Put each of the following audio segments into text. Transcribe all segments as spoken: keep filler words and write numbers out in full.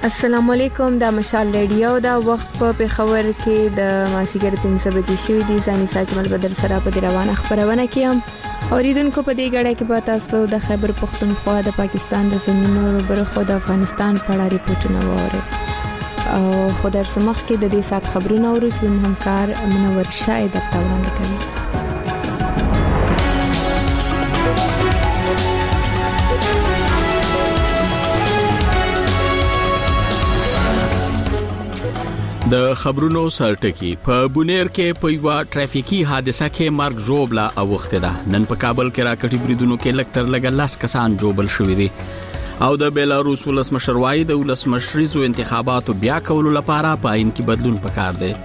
السلام علیکم، د مشال ریډیو دا وخت په پیښور کې د مازیګر پنځه بجې شوې دي. ځاني ساتمل بدل سره په روانه خبرونه کې هم اوریدونکو په دې غړې کې به تاسو د خیبر پختونخوا د پاکستان د زمینونو برخو د افغانستان په اړه ریپورتونه واورئ او خو در سمخ کې د دې سات خبرونه ورسې همکار منور شاه د تاوان کوي. د خبرونو سرټکی په بونیر کې په یو ټرافیکي حادثه کې مرګ ژوبله اوخته ده. نن په کابل کې راکټي بریدونو کې لکتر لګ لاس کسان جوبل شوې دي او د بیلاروس ولسمشر وايي د ولسمشریزو انتخاباتو بیا کولو لپاره په عین کې بدلون پکار دی.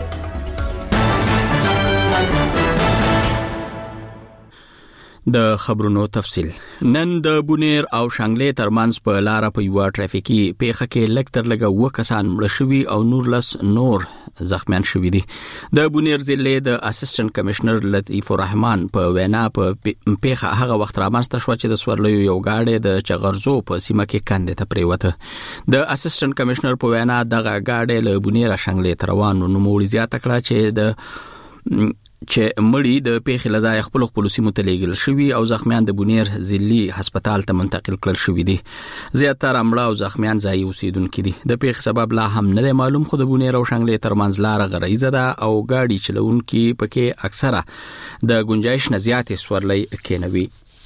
د خبرونو تفصيل. نن د بونیر او شانګلې ترمنځ په لار په یو ټرافیکي پیښه کې لکتر لګ و کسان مړ شوي او نور لس نور زخمیان شوي دي. د بونیر ضلع د اسسټنټ کمشنر لطیف الرحمن په وینا په پیښه هغه وخت رامنځته شو چې د سورلیو یو گاډي د چغرزو په سیمه کې کندې ته پریوته. د اسسټنټ کمشنر په وینا دغه گاډي له بونیر شانګلې تروانو نو مولي زیاته کړه چې د چې مړی د پیښې لځای خپل خپل سیمو ته لیږل شوی او زخمیان د بونیر ضلعي هسپتال ته منتقل کړل شوی دي. زیاتره مړه او زخمیان ځای اوسیدونکو دي. د پیښې سبب لا هم نه معلوم، خو د بونیر او شانګلې ترمنځ لار غریزه ده او گاډي چلونکي پکې اکثره د گنجائش نه زیاتې سورلۍ کېنوي.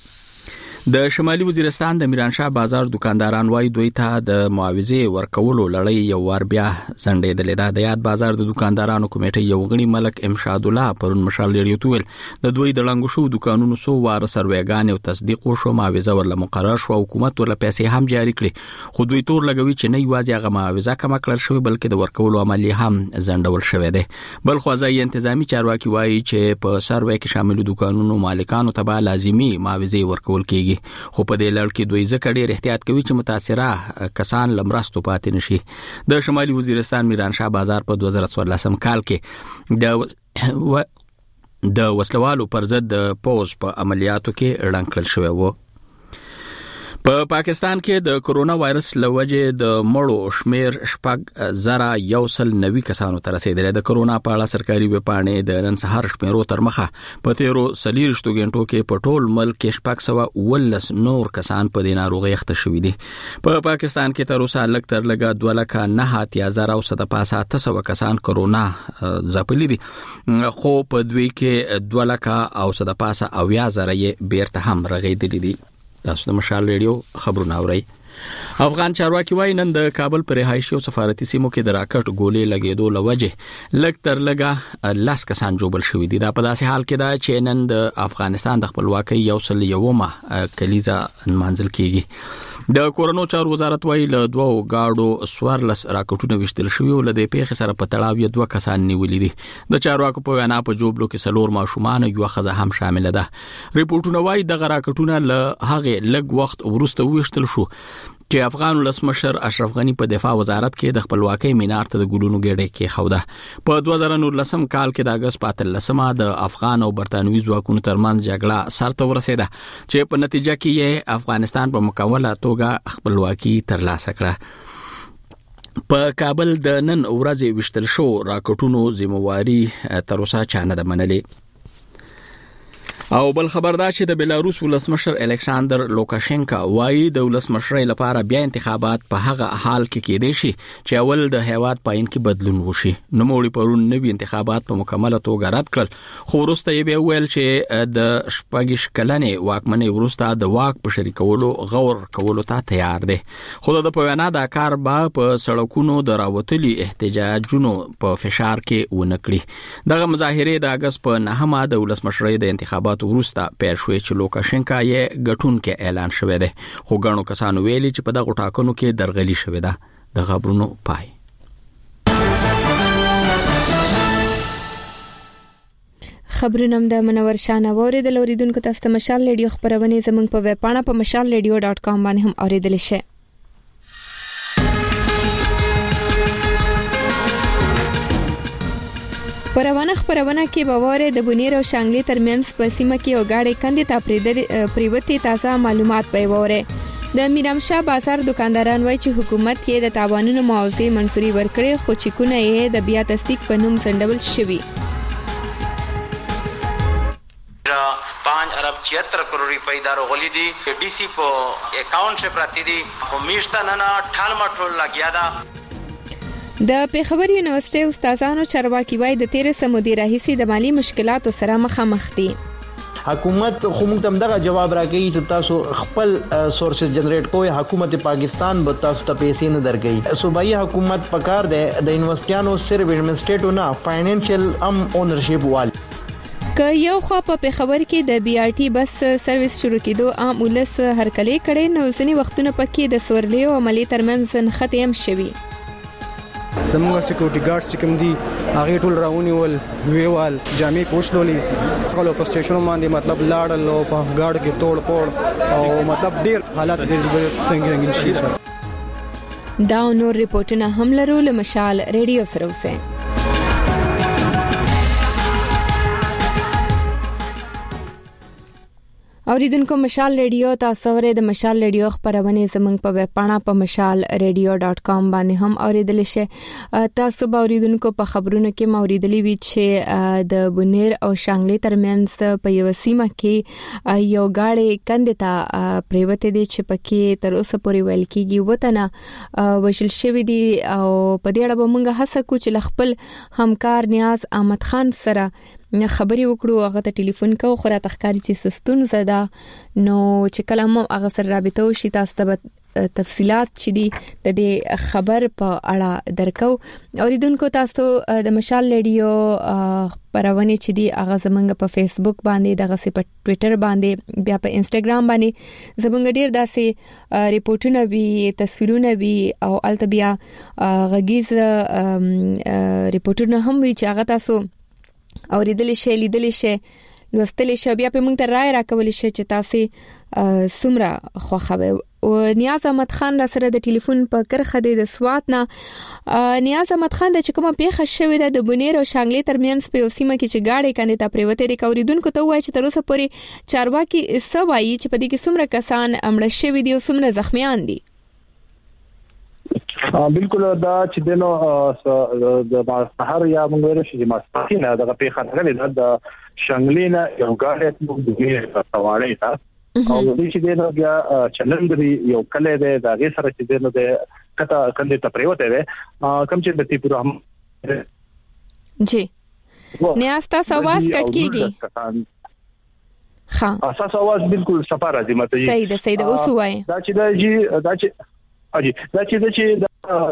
د شمالي وزیرستان د میرانشاه بازار دکانداران وايي دوی ته د معاوضه ورکولو لړۍ یو ور بیا زنډېدلې ده. د یاد بازار د دکاندارانو کمیټې یو غړي ملک امشاد الله پرون مشال لري تویل د دوی د لنګو شو دکانونو سو وار سروېګان او تصدیق شو معاوضه ورله مقرر شو، حکومت ورله پیسې هم جاری کړي، خو دوی تور لګوي چې نه یوازې هغه معاوضه کم کړل شوی بلکې د ورکولو عملی هم زنډول شوی دی. بل خو ځای انتظامی چارواکي وايي چې په سروې کې شامل دکانونو مالکانو ته به لازمي معاوضه ورکول کیږي، خو په دې لړ کې دوی ځکه ډېر احتیاط کوي چې متاثره کسان لمرستو پاتې نشي. د شمالي وزیرستان میرانشاه بازار په دوه زره څوارلسم کال کې د و... د وسلوالو پر ضد د پوز په عملیاتو کې رنګ کړل شوی و. په پا پاکستان کې د کرونا وایرس لوجه د مړو شمیر شپږ زره یو سل نوي کسانو ته رسیدلی. د کرونا په اړه سرکاري وپاڼې د نن سهار شمیرو تر مخه په تیرو سلیرشتو غنټو کې په ټول ملک کې شپږ سوه ولس نور کسان په دې ناروغۍ اخته شوي دي. په پا پاکستان کې تر اوسه لږ تر لږه دوه لکه نه اتیا زره او سده پاسه اته سوه کسان کرونا ځپلي دي، خو په دوی کې دوه لکه او سده پاسه اویا زره یې بیرته هم رغېدلي دي. تاسو د مشال ریډیو خبرونه اورئ. افغان چارواکي وايي نن د کابل پر رهایشي او سفارتي سیمو کې د راکټ ګولې لګېدو لوجه لږ تر لږه لاس کسان جوبل شوي دي. دا په داسې حال کې ده چې نن د افغانستان د خپلواکۍ یو سل یومه کلیزه نمانځل کیږي. د کورونو چارو وزارت وايي له دوو گاډو سوارلس راکټونه وشتل شوي او له دې پیښې سره په تړاو یې دوه کسان نیولي دي. د چارواکو په وینا په جوبلو کې څلور ماشومان یو ښځه هم شامل ده. ریپورتونه وايي دغه راکټونه له هغه لږ وخت وروسته وشتل شو چې افغان ولسمشر اشرف غنی په دفاع وزارت کې د خپلواکۍ مینار ته د ګلونو ګېډۍ کې خوده. په دوه زره نولسم کال کې د اگست په اتلسمه د افغان او برتانوي ځواکونو ترمنځ جګړه سر ته ورسېده چې په نتیجه کې یې افغانستان په مکمله توګه خپلواکي ترلاسه کړه. په کابل د نن ورځې وشتل شو راکټونو ذمہواری تر اوسه چا نه ده منلې. او بل خبر دا چې د بیلاروس ولسمشر الکساندر لوکاشنکا وايي د ولسمشرۍ لپاره بیا انتخابات په هغه حال کې کېدای شي چې اول د هیواد په عین کې بدلون وشي. نو موري پرون نوي انتخابات په مکمله توګه رد کړل، خو وروسته یې بیا ویل چې د شپږ کلنې واکمنۍ وروسته د واک په شریکولو غور کولو ته تیار دی. خو د په وینا دا کار به په سړکونو د راوتلي احتجاجونو په فشار کې ونه کړي. دغه مظاهرې د اگست په نهمه د ولسمشرۍ د انتخابات ورسته پیل شوې چې لوکاشنکا یې ګټونکې اعلان شوی دی، خو ګڼو کسانو ویلي چې په دغه ټاکنو کې درغلي شوې ده. د خبرونو پای. خبرونه د منور شانه ووري د لوریدونکو تاسو ته مشال ریډیو خبرونه زموږ په ویب پاڼه په مشال ریډیو ډاټ کام باندې هم اوریدل شي. پروانه خبرونه کې باوره د بونیر او شانګلې ترمنځ په سیمه کې یو گاډي کندې ته پریوتې تازه معلومات به وره. د میرامشاه بازار دکانداران وایي چې حکومت یې د تاوانونو معاوضه منصوري ورکړي خو چیکونه یې د بیا تصدیق په نوم ځنډول شوي. पाँच अरब छिहत्तर करोड़ रुपए दारो गोली दी डीसी को अकाउंट से प्रति दी हमेशा नना ठाल मटोल लगिया दा. د پیښور یونیورسيټي استادانو چارواکي وایي د تیر سمودي راهیسي د مالی مشکلاتو سره مخامخ دي. حکومت خو موږ تم دغه جواب راکړي چې تاسو خپل سورسز جنریټ کوئ. حکومت پاکستان به تاسو ته پیسې نه درکړي. صوبایي حکومت پکار دی د یونیورسيټانو صرف ایڈمنسټریټو نه فاینانشل ام اونرشپ وال. که یو خوا په پیښور کې د بي آر ټي بس سرویس شروع کېدو عام ولس هرکلی کړي نو ځینې وختونه پکې د سورلیو عملی ترمنځ نښتې هم شوي. زموږ سکیورټي ګارډز چې کوم دي هغه ټول راونیول ویوال جامې پوښلولې خپل په سټیشن باندې مطلب لاړل او په ګارډ کې توڑ پوڑ او مطلب ډیر حالات ډیر څنګه شي. دا نور ریپورتونه هم لرو له مشال ریډیو سره اوسه. اوریدونکو مشال ریډیو تاسو ورې د مشال ریډیو خبرونه زمنګ په ویب پاڼه په مشال ریډیو ډاٹ کام باندې هم اوریدل شي. تاسو به اوریدونکو په خبرونو کې موریدلې وی چې د بونیر او شانګلې ترمنځ په یو سیمه کې یو غاړې کندتا پریوته دي چې پکې تر اوسه پورې ویل کېږي وطن وشل شوی دي او په دې اړه به موږ هڅه کوو چې خپل همکار نیاز احمد خان سره خبري وکړو. هغه ته ټلیفون کوو خو را تخکاری چې سستون زده نو چې کله مو هغه سره رابطه وشي تاسو ته تفصيلات چې دي د دې خبر په اړه درکو. اوریدونکو تاسو د مشال ریډیو خبرونه چې دي هغه زمونږ په فیسبوک باندې دغه سي په ټوئیټر باندې بیا په انستګرام باندې زمونږ ډیر داسې ریپورتونه وی تصویرونه وی او الته بیا غږیز ریپورتونه هم وی چې هغه تاسو اوریدل شي لیدل شي لوستل شي بیا په موږ ته رائے راکول شي چې تاسو سمره خوخه او نیاز احمد خان را سره د ټلیفون په کرخه د سوات نه. نیاز احمد خان د چکمه پیښه شوې ده د بونیر او شانګلې ترمنځ په اوسیمه کې چې گاډي کنده ته پریوته ریکوریدونکو ته وایي چې تر اوسه پورې چارواکي سوایي چې په دې کې سمره کسان امړ شوي دي او سمره زخمیان دي. بالکل دا چې دنو د سحر یا موږ ویل شي چې ماسپخینه دغه پیښه غلې د شانګلینا یو غاړه د دې سوالې تا او دې چې دنو بیا چلندري یو کله ده د هغه سره چې دنو د کته کنده ته پریوته ده کوم چې د تیپور هم جی نیاز تاسو आवाज کټ کیږي. ها اساس आवाज بالکل صفه راځي مته صحیح ده صحیح ده اوس وای دا چې دا جی دا چې اجي دا چې دا چې دا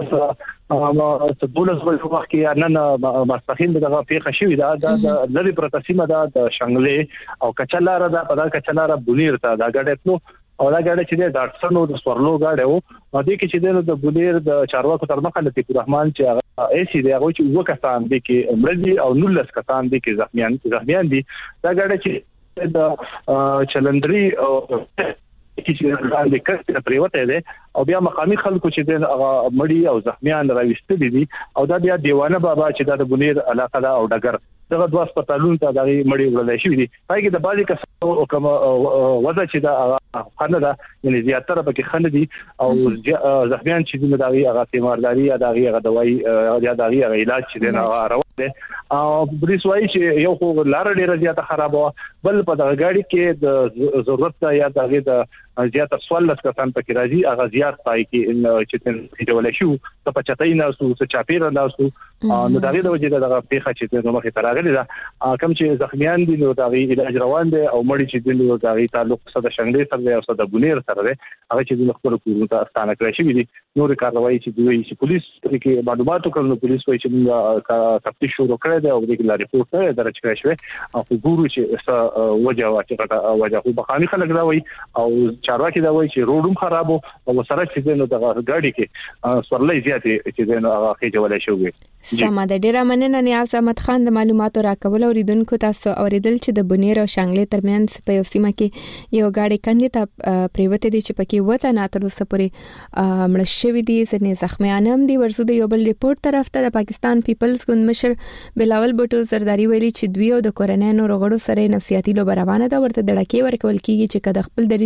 دولس ورځې وخت کې نن ماسپخین دغه پیښه شوې ده د لری پرتسیمه ده د شانګلې او کچلاره ده په دا کچلاره بونیر ته دا غړې نو او دا غړې چې د ډاټسنو د سورلو غړې وو د کې چې د بونیر د چارواکو تر مخه لتی رحمان چې ای سی دی هغه چې وکستان دي کې مړدي او نولس کسان دي کې زخمیان زخمیان دي دا غړې چې د چلندري او چې د کسته پریوته ده او بیا مقامی خلکو چې د مړی او زخمیان راوستل دي او دا بیا دیوانه بابا چې د بونیر علاقه دا او ډګر دغه دوه هسپتالونو ته دغه مړی وړل شي دي پای کې د بازي کسو کوم وضع چې دا خنه ده یعنی زیاتره پکې خنه دي او زخمیان چې د دغه هغه تیمارداري یا دغه هغه دوايي یا دغه علاج چې نه روان دي او پولیس وایي چې یو خو لار ډیره زیاته خراب و بل په دغه گاډي کې د ضرورت یا دغه د زیاتره سوال لس کسان پکې راځي هغه زیات پای کې چې چې ولې شو ته په چتای نه سو څه چاپیر نه سو نو دغه د وجې دغه پیښه چې نو مخې تراغلي دا کوم چې زخمیان دي نو دغه علاج روان دي او مړي چې دي نو دغه تعلق سره شنګلې سره او سره بونیر سره هغه چې د خپل کورونو ته ستانه کړی شي دي نور کاروایی چې دوی چې پولیس کې معلوماتو کړنو پولیس وایي چې موږ تفتیش شروع کړی دی او دغه لا ریپورت درج کړی شوی او ګورو چې وجه واچې وجه خو بخاني خلک دا وایي او چارواکي دا وایي چې روډوم خرابو او سره چې نو دغه گاډي کې سورلې زیاتې چې نو هغه کې جوړه شوې. سمه ده ډیره مننه نیاز احمد خان د معلوماتو راکول اوریدونکو تاسو اوریدل چې د بونیر او شانګلې ترمنځ په یو سیمه کې یو گاډي کندې ته پریوته دي چې پکې وته نه تر اوسه پورې مړ شوی دي ځنې زخمیان هم دي. ورسو د یو بل ریپورت طرف ته د پاکستان پیپلز ګوند مشر بلاول بټو زرداری ویلي چې دوی او د کورنۍ نور غړو سره نفسیاتي لوبه روانه ده ورته دړکې ورکول کیږي چې کله خپل دریز نه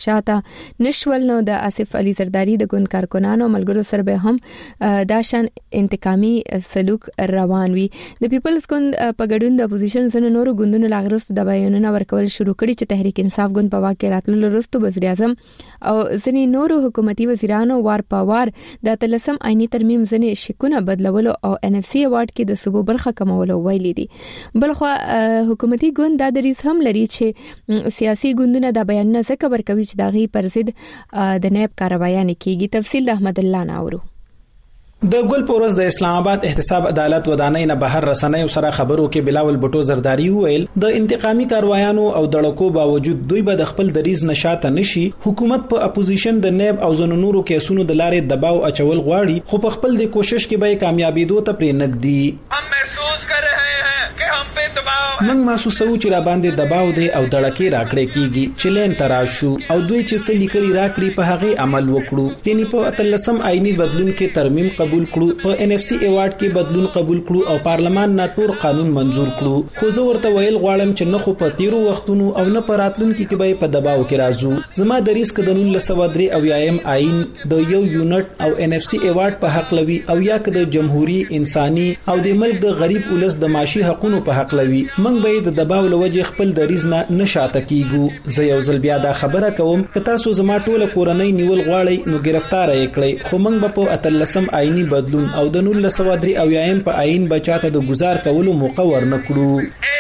شاته نشول نو د آصف علي زرداری د ګوند کارکونانو ملګرو سره به هم داشان انتقامي سلوک روان وي. د پیپلز ګوند په ګډون د اپوزیشن زنه نورو ګوندونو لاغرستو د بیانونه ورکول شروع کړي چې تحریک انصاف ګوند په واکه راتللو وروسته وزیر اعظم او ځنی نورو حکومتي وزیرانو وار په وار د تلسم آئینی ترمیم ځنی شکونه بدلولو او ان اف سی ایوارډ کې د صوبو برخه کمولو ویلي دي. بلخو حکومتي ګوند د دریس هم لري چې سیاسي ګوندونه د بیانونه څخه ورکوي چې دغه پر ضد د نیب کاروایان کیږي. تفصیل د احمد الله ناورو. د ګل پورز د اسلام آباد احتساب عدالت ودانۍ نه بهر رسنۍ سره خبرو کې بلاول بټو زرداری ویل د انتقامي کاروایانو او دړکو باوجود دوی به د خپل دریز نشاته نشي. حکومت په اپوزیشن د نیب او زنو نورو کیسونو د لارې دباو اچول غواړي خو په خپل د کوشش کې به کامیابیدو ته پرې نګدي. هم محسوس کر رہے ہیں کہ ہم پہ دباو من محسوسو چې را باندې دباو دی او دړکې راکړې کیږي چې لین تراشو او دوی چې څه لیکلي راکړي په هغه عمل وکړو. یعنی په اتلسم آئینی بدلون کې ترمیم قبول کړو، په ان اف سی ایوارډ کې بدلون قبول کړو او پارلمان ناتور قانون منزور کړو. خو زه ورته ویل غواړم چې نه خو په تیرو وختونو او نه په راتلونکو کې به په دباو کې راځو. زما د ریسک د نولس سوه درې او یایم آئین د یو یونټ او ان اف سی ایوارډ په حق لوي او یا که د جمهوریت انساني او د ملک د غریب ولس د معاشي حقوقو په حق لوي. من به د دباو لوجه خپل د ریز نه نشاته کیګو. زه یو ځل بیا دا خبره کوم که تاسو زما ټوله کورنۍ نیول غواړئ نو گرفتار یې کړئ، خو موږ به په اتلسم آئینی بدلون او د نولس سوه درې او یایم په آئین بچاته د گزار کولو موقع ورنکړو.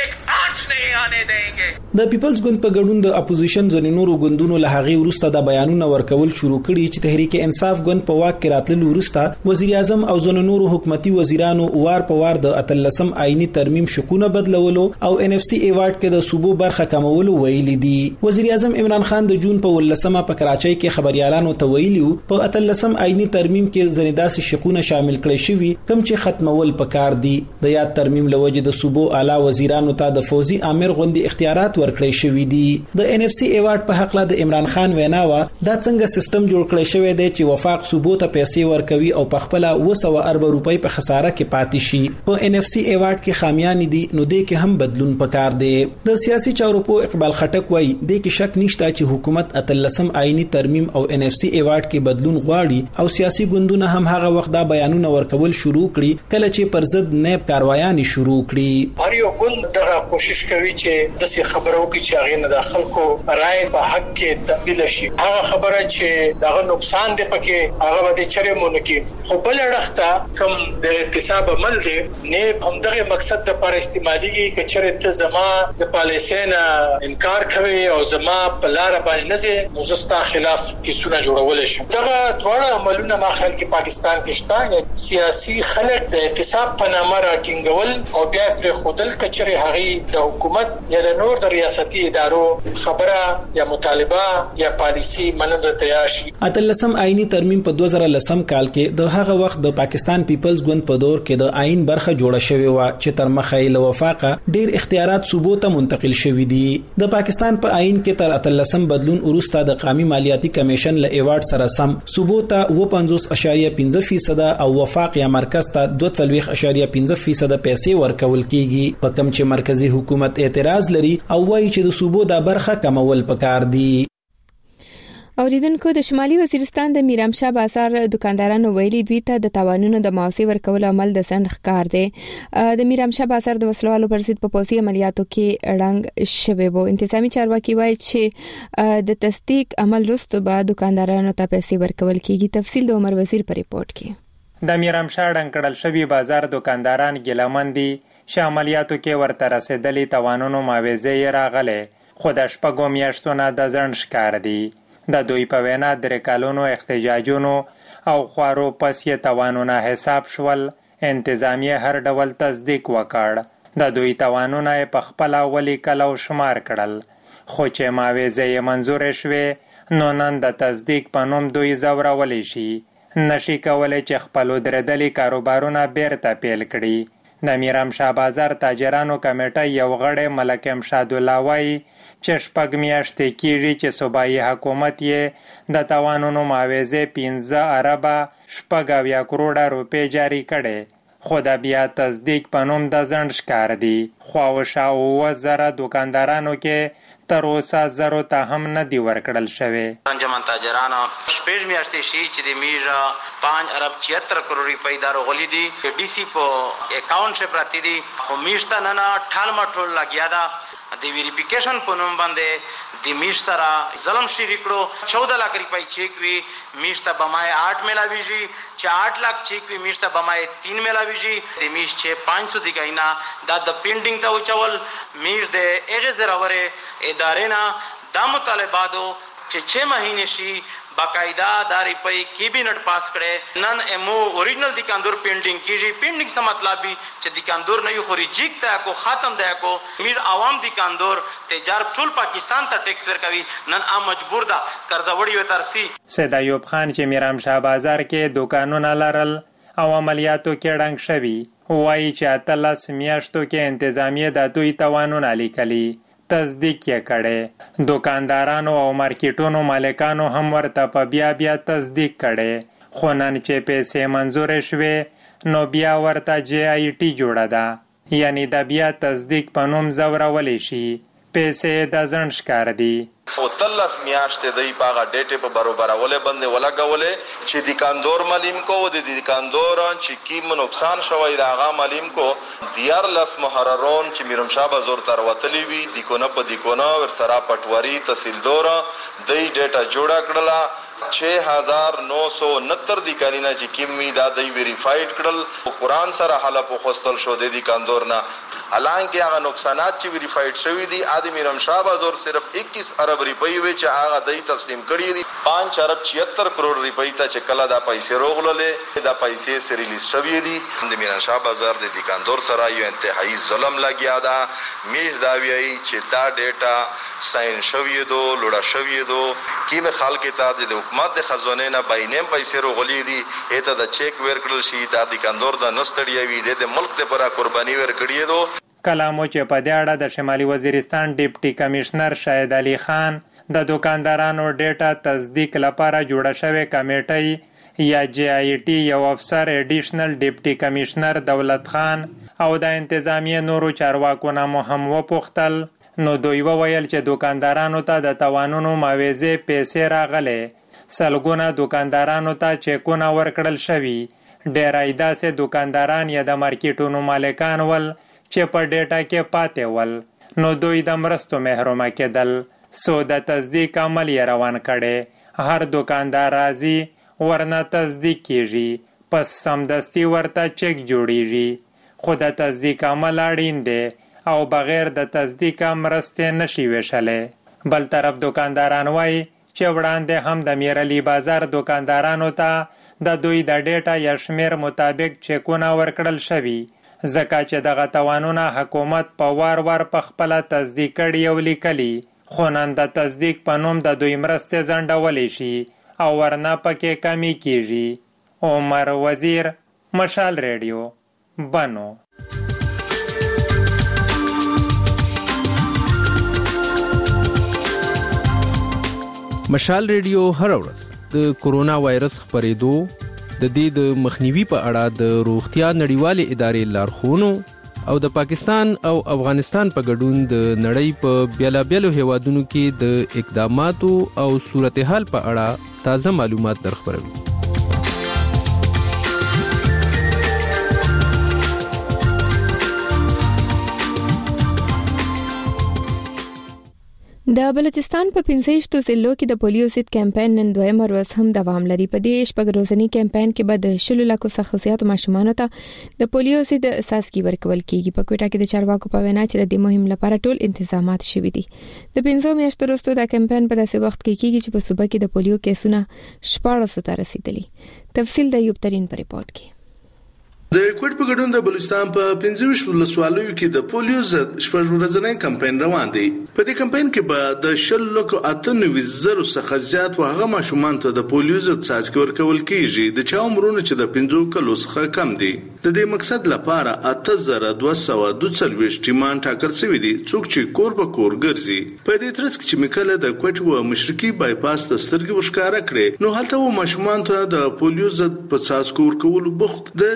د پیپلز ګوند په ګډون د اپوزیشن ځنې نورو ګوندونو له هغې وروسته د بیانونه ورکول شروع کړي چې تحریک انصاف ګوند په واک کې راتللو وروسته وزیر اعظم او ځنې نورو حکومتي وزیرانو وار په وار د اتلسم آئینی ترمیم شکونه بدلولو او ان اف سی ایوارډ کې د صوبو برخه کمولو ویلي دي. وزیر اعظم عمران خان د جون په ولسمه په کراچۍ کې خبريالانو ته ویلي په اتلسم آئینی ترمیم کې ځنې داسې شکونه شامل کړي شوي کوم چې ختمول پکار دي. د یاد ترمیم لوجه د صوبو اعلی وزیرانو ته د فوزي امیر غوندي اختیارات ورکړي شوی دي. د ان اف سی ایوارډ په حق له د عمران خان وینا و دا څنګه سیستم جوړ کړی شوی دی چې وفاق صوبو ته پیسې ورکوي او په خپل اوه سوه ارب روپۍ په خساره کې پاتې شي. په ان اف سی ایوارډ کې خامیان دي نو دې کې هم بدلون پکار دی. د سیاسي چارو په اقبال خټک وای د کې شک نشته چې حکومت اتلسم آئینی ترمیم او ان اف سی ایوارډ کې بدلون غواړي او سیاسي ګوندونه هم هغه وخت دا بیانونه ورکول شروع کړي کله چې پر ضد نیب کاروایان شروع کړي. هر یو ګوند دغه کوشش کوي چې د څه خبرو کې چې هغه نه د خلکو رائے په حق کې تبدیل شي. هغه خبره چې دغه نقصان دی پکې هغه به چره مونږ کې خو بل اړخته کوم د اقتصاد عمل دی نه هم دغه مقصد د پر استعماليږي چې چره ته زما د پالیسینا انکار کوي او زما په لار باندې نه زه مزستا خلاف کیسونه جوړول شي. دغه ټول عملونه ما خیال کې پاکستان کې شته سیاسي خلک د اقتصاد په نامه راټینګول او بیا پر خودل کچره هغه د حکومت یا د نور د ریاستي ادارو خبره یا مطالبه یا پالیسی منلو تیار شي. اتلسم آئینی ترمیم په دوه زره لسم کال کې د هغه وخت د پاکستان پیپلز ګوند په دور کې د آئین برخه جوړه شوې و چې تر مخه له وفاقه ډیر اختیارات صوبو ته منتقل شوې دي. د پاکستان په آئین کې تر اتلسم بدلون وروسته د قومي مالیاتي کمیشن له ایوارډ سره سم صوبو ته اوه پنځوس اشاریه پنځه فیصد او وفاق یا مرکز ته دوه څلوېښت اشاریه پنځه فیصد پیسې ورکول کیږي. په کوم چې مرکزی حکومت اعتراض لري او وایي چې د صوبو دا برخه کمول پکار دي. اوریدونکو د شمالي وزیرستان د میرامشاه بازار دکاندارانو ویلي دوی ته د تاوانونو د معاوضې ورکول عمل د سند ښکار دی. د میرامشاه بازار د وسلوالو پر ضد په پوځي عملیاتو کې رنګ شوی وو. انتظامی چارواکي وایي چې د تصدیق عمل وروسته به دکاندارانو ته پیسې ورکول کیږي. تفصیل د عمر وزیر په ریپورت کې. د میرامشاه ډنکړل شوی بازار دکانداران ګیلمن دي چې عملیاتو کې ورته رسیدلې توانونو معاوضې راغله خو د شپږو میاشتو نه د ځنډ ښکار دي. د دوی په وینا درې کالونو احتجاجونو او خوارو پس یې توانونه حساب شول. انتظامیه هر ډول تصدیق وکړ. د دوی توانونه یې په خپله ولیکل او شمار کړل خو چې معاوضې یې منظورې شوې نو نن د تصدیق په نوم دوی ځورولی شي. نشي کولی چې خپلو درېدلي کاروبارونه بیرته پیل کړي. د میرامشاه بازار تاجرانو کمیټه یو غړی ملک امشاد الله وایي چې شپږ میاشتې کېږي چې صوبایي حکومت یې د توانونو معاوضې پنځه اربه شپږ اویا کروړه روپۍ جاري کړې خو د بیا تصدیق په نوم د ځنډ ښکار دي. خواوشا اووه زره دوکاندارانو کې تر اوسه زرو ته هم نه دی ورکړل شوی. انجمن تاجران شپږ میاشتې شي چې د میژه پانچ ارب چیاتر کروڑ روپۍ دا راغلي دي. ډي سي په اکاونټ کې پراتی دي خو میشته نه نه ټال مټول لګیا ده. د ویریفیکیشن په نوم باندې د میش سره ظلم شری کړو. چودہ लाख روپۍ چیک وی میشته بمای आठ ملاویږي چې आठ लाख چیک وی میشته بمای तीन ملاویږي. د میش چې पाँच सौ دی کینا دا د پینډینګ ته اوچول میش د اغه زراوره ادارې نه دا مطالباتو چې چھ مہینے شي باقاعده دا روپۍ کیبینټ پاس کړي. نن امو اوریجنل دکاندور پینډینګ کیږي. پینډینګ څه مطلب دی چې دکاندور نه یو خوري جیک تا کو ختم دی کو میر عوام دکاندور تجار ټول پاکستان ته ټیکس ورکوي. نن ا مجبور ده قرض وړي وترسي. سید ایوب خان چې میرام شاه بازار کې دکانونه لرل او عملیاتو کې ډنګ شوی وایي چې اتلس میاشتو کې انتظامیه د دوی توانونه لیکلي تصدیق یې کړي. دکاندارانو او مارکیټونو مالکانو هم ورته په بیا بیا تصدیق کړي. خو نن چې پیسې منظور شوې نو بیا ورته جی آی ټي جوړه ده یعنی د بیا تصدیق په نوم زورولی شي. پیسې د ځنډ ښکار دي. او تلس میاشتې دی پاغه ډیټه په برابرولې باندې ولګولې چې دکاندور ملیم کو د دکاندور چې کیم نقصان شوی دا هغه ملیم کو دیار لس محررون چې میرم شاه بازار تر وتلی وی د کونه په د کونه ور سره پټوري تحصیلدار دی ډیټا جوړه کړله. छह हजार नौ सौ उनहत्तर दिकारीना چې کیمی دا دی ویریفاید کړل. قرآن سره حاله په خوستل شو د دکاندور نه حالانکه هغه نقصانات چې ویریفاید شوی دي ادم میرم شاه بازار صرف اکیس ارب روپۍ وی چې هغه دی تسلیم کړی دي. पाँच ارب छिहत्तर کروڑ روپۍ ته چې کله دا پیسې روغللې دا پیسې سری ریلیز شوی دي. د میرم شاه بازار د دکاندور سره یو انتهایی ظلم لګیا دا. میش دا وی چې دا ډیټا ساين شوی دو لوړه شوی دو کیمه خلک ته د حکومت د خزانه نه باینم پیسې روغلي دي. اته د چیک ورکړل شي دا دکاندور د نستړی وی د ملک ته پر قرباني ورکړی دو. کلامو چې په دې اړه د شمالي وزیرستان ډیپټي کمشنر شاهد علي خان د دکاندارانو ډیټا تصدیق لپاره جوړه شوې کمیټې یا جی آی ټي یو افسر ایډیشنل ډیپټي کمشنر دولت خان او د انتظامیه نورو چارواکو نه هم وپوښتل نو دوی وویل چې دکاندارانو ته د توانونو معاوضې پیسې راغلې. سلګونه دکاندارانو ته چیکونه ورکړل شوي. ډیری داسې دکانداران یا د مارکیټونو مالکان ول چې په ډیټا کې پاتې ول نو دوی د مرستو محرومه کېدل. سو د تصدیق عمل یې روان کړي. هر دکاندار راځي ورنه تصدیق کیږي پس سمدستي ورته چک جوړیږي. خو د تصدیق عمل اړین دی او بغیر د تصدیق مرستې نشي ویشلې. بل طرف دکانداران وایي چې وړاندې هم د میرعلي بازار دکاندارانو ته د دوی د ډیټا یا شمیر مطابق چکونه ورکړل شوي ځکه چې دغه توانونه حکومت په وار وار په خپله تصدیق کړي او لیکلي. خو نن د تصدیق په نوم د دوی مرستې ځنډولی شي او ورنه پکې کمی کیږي. عمر وزیر، مشال ریډیو، بنو. مشال ریډیو هر ورځ د کورونا وایرس خپرېدو د دې د مخنیوي په اړه د روغتیا نړیوالې ادارې لارښوونو او د پاکستان او افغانستان په ګډون د نړۍ په بیلابیلو هیوادونو کې د اقداماتو او صورتحال په اړه تازه معلومات درخبروي. د بلوچستان په پنځه ضلعو کې د پولیو ضد کمپاین نن دویم ورځ هم دوام لري. په دې شپږ ورځني کمپاین کې به د شلو لکو څخه زیات ماشومانو ته د پولیو ضد څاڅکي ورکول کیږي. په کوټه کې د چارواکو په وینا چې د دې مهم لپاره ټول تنظیمات شوي دي. د پنځو میاشتو وروسته د کمپاین په داسې وخت کې کیږي چې په صوبه کې د پولیو کیسونه شپاړس ته رسیدلي. تفصیل د ایوب ترین په ریپورت کې. د کوټ په ګډون د بلوچستان په پنځه ولسوالیو کې د پولیو ضد شپږ ورځنی کمپاین روان دی. په دې کمپاین کې به د شل لکو اته نوي زرو څخه زیات وهغه ماشومان ته د پولیو ضد څاڅکي ورکول کیږي د چا عمرونه چې د پنځو کلو څخه کم دي. د دې مقصد لپاره اته زره دوه سوه دوه څلوېښت ټیمان ټاکل شوي دي څوک چې کور په کور ګرځي. په دې ترڅ کې چې میکله د کوټ و مشرقي بایپاس د سترګې وښکاره کړې نو هلته و ماشومان ته د پولیو ضد په څاڅکو ورکولو بوخت د سیمې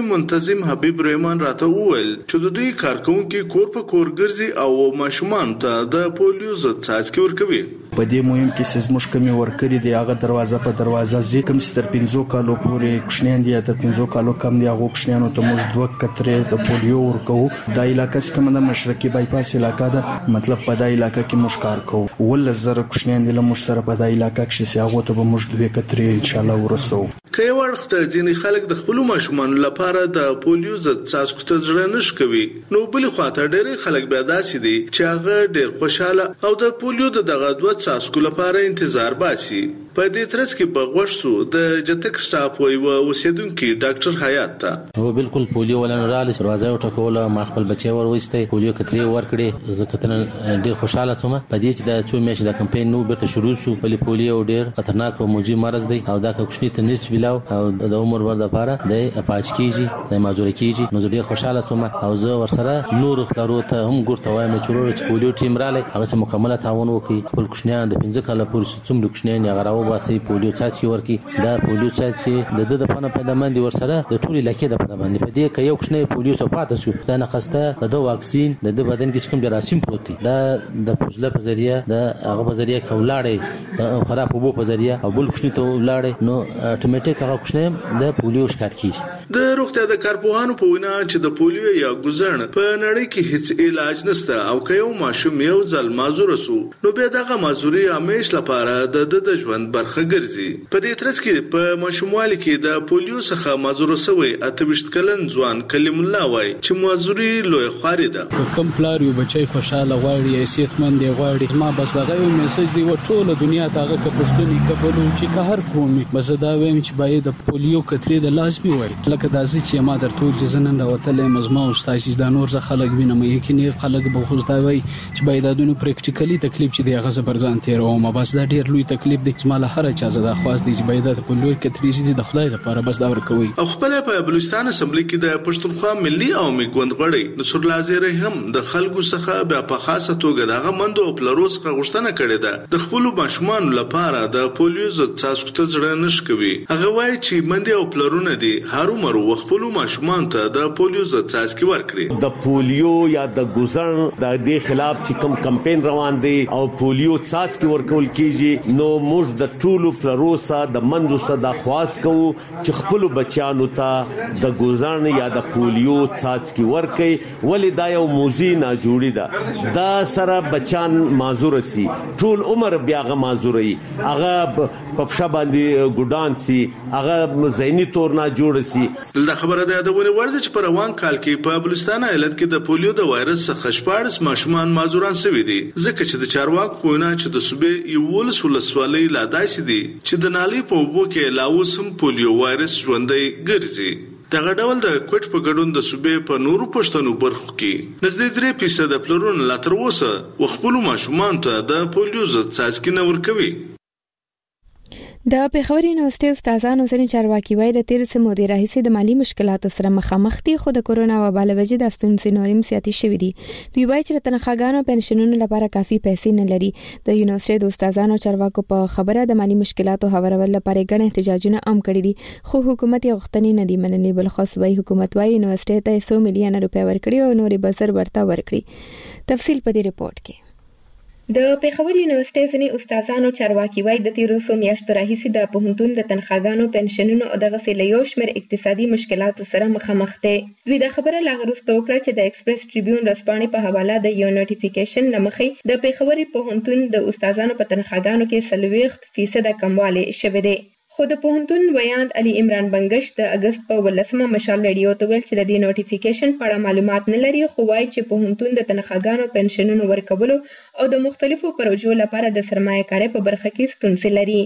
منتظم حبیب رحمان راته وویل چې د دوی کارکونکو کور په کور ګرځي او ماشومان ته د پولیو ضد څاڅکي ورکوي. په دې مهم کې چې زموږ کومي ورکړي دی هغه دروازه په دروازه ځي، کوم چې تر پنځو کالو پورې کوچنیان دي تر پنځو کالو کم دي هغه کوچنیانو ته موږ دوه کترې د پولیو ورکوو. دا علاقه چې کومه د مشرقي بایپاس علاقه ده، مطلب په دا علاقه کې موږ کار کوو. ول زر کوچنیان دي له موږ سره په دا علاقه کې چې هغه ته به موږ دوه کترې ان شاء الله ورسو. که یو وخت ځینې خلک د خپل ماشومان لپاره د پولیو ضد څاڅکو ته ځړ نش کوي، نو بل خواته ډېر خلک بیا داسې دي چې هغه ډېر خوشاله او د پولیو د دغه دوه څاڅکو لپاره انتظار باسي. په دې ترڅ کې په غوښتو د جتک سټاف وي او اوسیدونکو ډاکټر حیات ته هو بالکل پولیو ولن رال دروازه وټکول، ما خپل بچي ور وستي پولیو کتري ور کړې. زه کتن ډېر خوشاله سوم په دې چې د څو میاشتې د کمپاین نو بیرته شروع شو. ولې پولیو ډېر خطرناک او موجي مرض دی او دا کوښنی ته نش بلاو او د عمر ور د لپاره د اپاچ کیږي د مازور کیږي. نو ډېر خوشاله سوم او زه ور سره نور خبرو ته هم ګورته وایم چې پولیو ټیم رااله هغه مکمله تعاون وکړي. خپل کوښنیان د پنځه کاله پورې څومره کوښنیان هغه راو باسي پولیو څاڅکي ورکی. دا پولیو څاڅکي د د پنه په دمن دي ور سره د ټولي لکه د پنه باندې په دې کې یو کوښنی پولیو صفات شو دا نه خسته د واکسین د بدن کې کوم جراثیم پروت دي دا د پوزله په ذریعہ د هغه په ذریعہ کولاړي خراب وبو په ذریعہ او بل کوښنی ته ولاړي نو اتوماتیک هغه کوښنی د پولیو شکایت کیږي. د روغتیا د کارپوهانو په وینا چې د پولیو یا ګوزن په نړۍ کې هیڅ علاج نشته او که یو ماشوم یو ځل مازور سو نو به دغه مازوري همیش لپاره د د ژوند برخه ګرځي. په دې ترڅ کې په ماشوموالي کې د پولیو څخه مازور سوی اتويشت کلن ځوان کلیم الله وای چې مازوري لوی خاري ده. کوم پلار یو بچي خوشاله غواړي صحتمند دی غواړي ما بس دغه یو میسج دی و ټول دنیا ته که پښتوني کبلو چې که هر قومي بس دا وایم چې باید د پولیو کترې د لازمي ورکړي. لکه داسې چې ما درته جزنن راوتلې مزما او استاد د نور ځخه خلک وینم یقیني خلک به خو دا وای چې باید د دونو پریکټیکلی تکلیف چې دی غزه برزان تیر او ما بس دا ډیر لوی تکلیف دی چې مال هر چا زده خواست دی چې باید د پولیو کترې دي د خدای لپاره بس دا ورکوي. او خپل په بلوچستان اسمبلی کې د پښتونخوا ملي او میګوند غړي نصر لازر هم د خلکو څخه بیا په خاصه توګه دغه مندو او پلروس څخه غوښتنه کړې ده د خپل ماشومان لپاره د پولیو ضد څاڅکو ته ځړ نش کوي. هغه وایي چې مندي او پلرونه دي هارو مرو خپل ماشومان ته د پولیو ضد څاڅکي ورکړي. د پولیو یا د ګوزن د دې خلاف چې کوم کمپاین روان دی او پولیو څاڅکي ورکول کیږي نو موږ د ټولو پلروسا د مندو صدا خواست کوو چې خپل بچیانو ته د ګوزن یا د پولیو څاڅکي ورکړي. ولې دا یو موزي نه جوړی ده دا سره بچان معذور سي ټول عمر بیا غ معذوري هغه په پښه باندې ګډان سي هغه زینی تور نه جوړ سي. د خبره ده د ونی ورده چې په روان کال کې په بلوچستان ایالت کې د پولیو د وایرس څخه شپږ ماشومان معذوران شوي دي ځکه چې د چارواک په وینا چې د صوبې یو ولس ولسوالۍ لا داسې دي چې د نالي په وبو کې لاوسم پولیو وایرس ژوندۍ ګرځي. دغه ډول د کوټ په ګډون د صوبې په نورو پښتنو برخو کې نږدې درې فیصد پلرونه لا تر اوسه وخپل ماشومان ته د پولیو ضد څاڅکي نه ورکوي. د پیښور یونیورسيټي استادانو ځینې چارواکي وایي د تیر څه مودې راهیسې د مالی مشکلاتو سره مخامخ دي خو د کورونا وبا له وجې د ستونزې نورم زیاتې شوې دي. دوی وایي چې د تنخواګانو پنشنونو لپاره کافي پیسې نه لري. د یونیورسيټي د استادانو چارواکو په خبره د مالی مشکلاتو هوارول لپاره ګڼ احتجاجونه هم کړي دي خو حکومت یې غوښتنې نه دي منلې. بل خو صوبایي حکومت وایي یونیورسيټي ته سو میلیون روپیا ورکړي او نورې بزر ورته ورکړي. تفصیل په دې ریپورت کې. د پیښور یونیورسيټي ځینې استادانو چارواکي وایي د تیرو څو میاشتو راهیسې د پوهنتون د تنخواګانو پنشنونو او دغسې له یو شمېر اقتصادي مشکلاتو سره مخامخ دي. دوی دا خبره لا وروسته وکړه چې د ایکسپریس ټریبیون ورځپاڼې په حواله د یو نوټیفیکیشن له مخې د پیښور پوهنتون د استادانو په تنخواګانو کې څلوېښت فیصده کموالی شوی دی. خو د پوهنتون ویاند علي عمران بنگش د اگست په ولسمه مشال ریډیو ته ویل چې د دې نوټیفیکیشن په اړه معلومات نه لري خو وایي چې پوهنتون د تنخواګانو پنشنونو ورکولو او د مختلفو پروژو لپاره د سرمایه کارۍ په برخه کې ستونزې لري.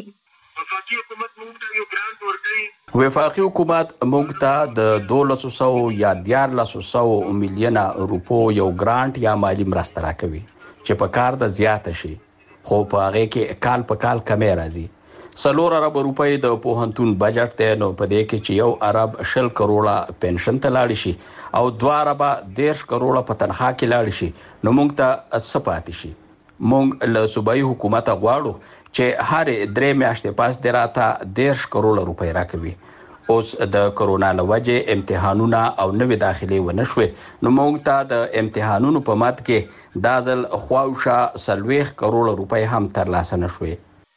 وفاقي حکومت موږ ته د دولس سو یا دیارلس سو میلیونه روپو یو ګرانټ یا مالی مرسته راکوي چې په کار د زیات شي خو په هغه کې کال په کال کمې راځي. سلور ارب روپۍ د پوهنتون بجټ دی نو په دې کې چې یو ارب شل کروڑه پنشن ته لاړ شي او دوه ارب دیرش کروڑه په تنخوا کې لاړ شي نو موږ ته څه پاتې شي. موږ له صوبایي حکومت غواړو چې هر درې میاشتې پاس دی راته دیرش کروڑه روپۍ راکوي اوس د کرونا لوجه امتحانونه او نوې داخلي ونشوي نو موږ ته د امتحانونو په مات کې دازل خواوشه سلويخ کروڑ روپۍ هم ترلاسه نشوي.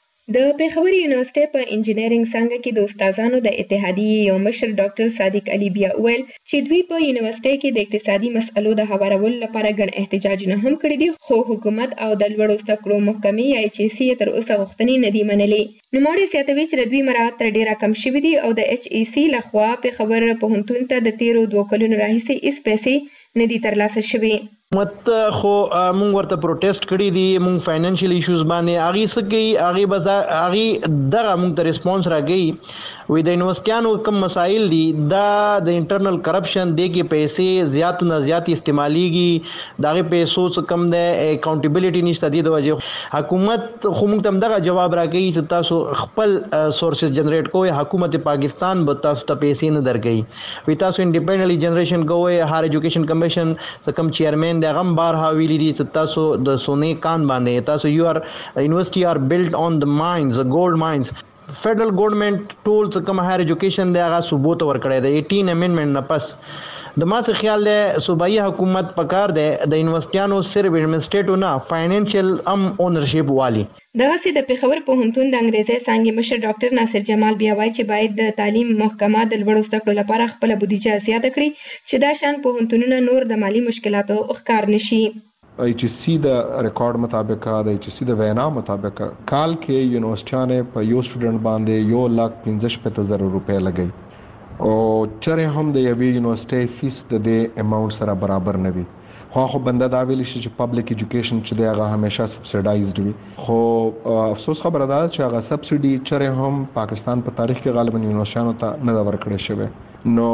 د پیښور یونیورسيټي په انجینرینګ څنګه کې د استادانو د اتحادیې یو مشر ډاکټر صادق علي بیا ویل چې دوی په یونیورسيټي کې د اقتصادي مسلو د هوارولو لپاره ګڼ احتجاجونه هم کړي دي خو حکومت او د لوړو زده کړو محکمې یا ایچ ای سی تر اوسه غوښتنې نه دي منلې. نوموړي زیاتوي چې د دوی مراعات تر ډیره کم شوي دي او د ایچ ای سی لخوا پیښور پوهنتون ته د تیرو دوه کلونو راهیسې هیڅ پیسې نه دي ترلاسه شوي. مت خو مونږ ورته پروټیسټ کړی دي مونږ فاینانشل ایشوز باندې اغي سګي اغي بازار اغي دغه مونږ ته ریسپانس راګي وې د یونیورسيټانو کوم مسایل دي دا د انټرنل کرپشن دی کې پیسې زیات نه زیات استعماليږي دغه پیسو څخه کم ده اکاونټیبিলিټي نشته دي د وجه حکومت خو مونږ تم دغه جواب راکړي چې تاسو خپل سورسز جنریټ کوی حکومت پاکستان به تاسو ته پیسې نه درکړي وې تاسو انډیپندنټلی جنریشن کوی هایر ایجوکیشن کمیشن څخه چیرمن د غم بار حویلی دي چې تاسو د سونې کان باندې تاسو یو ار یونیورسيټي ار بیلټ آن د ماینز ګولډ ماینز فیډرل ګورنمنت ټول څه کوم هایر ایجوکیشن دی هغه ثبوت ورکړی دی اټین امندمنت نه پس د ما څه خیال له صوبایي حکومت پکار دی د یونیورسيټانو صرف ایڈمنسټریټو نه فاینانشل ام اونرشپ والی. دغه سي د پیښور پوهنتون د انګریزي څانګې مشر ډاکټر ناصر جمال بیا وایي چې باید د تعلیم محکمه د لوړو زده کړو لپاره خپل بودیجه زیاته کړي چې دا شان پوهنتونونه نور د مالی مشکلاتو ښکار نشي. ایچ سی د ریکارډ مطابق د ایچ سی د وینا مطابق کال کې یونیورسيټانه په یو سټوډنټ باندې یو لک پنځه شپږ زره روپۍ لګي او چرې هم د یوې یونیورسيټي فیس د دې اماونت سره برابر نه وي خو خو بنده دا ویل شي چې پبلک ایجوکیشن چې دی هغه همیشه سبسایډایزډ وي خو افسوس خبره ده چې هغه سبسایډي چرې هم پاکستان په تاریخ کې غالبا یونیورسيټانو ته نه ورکړل شوی نو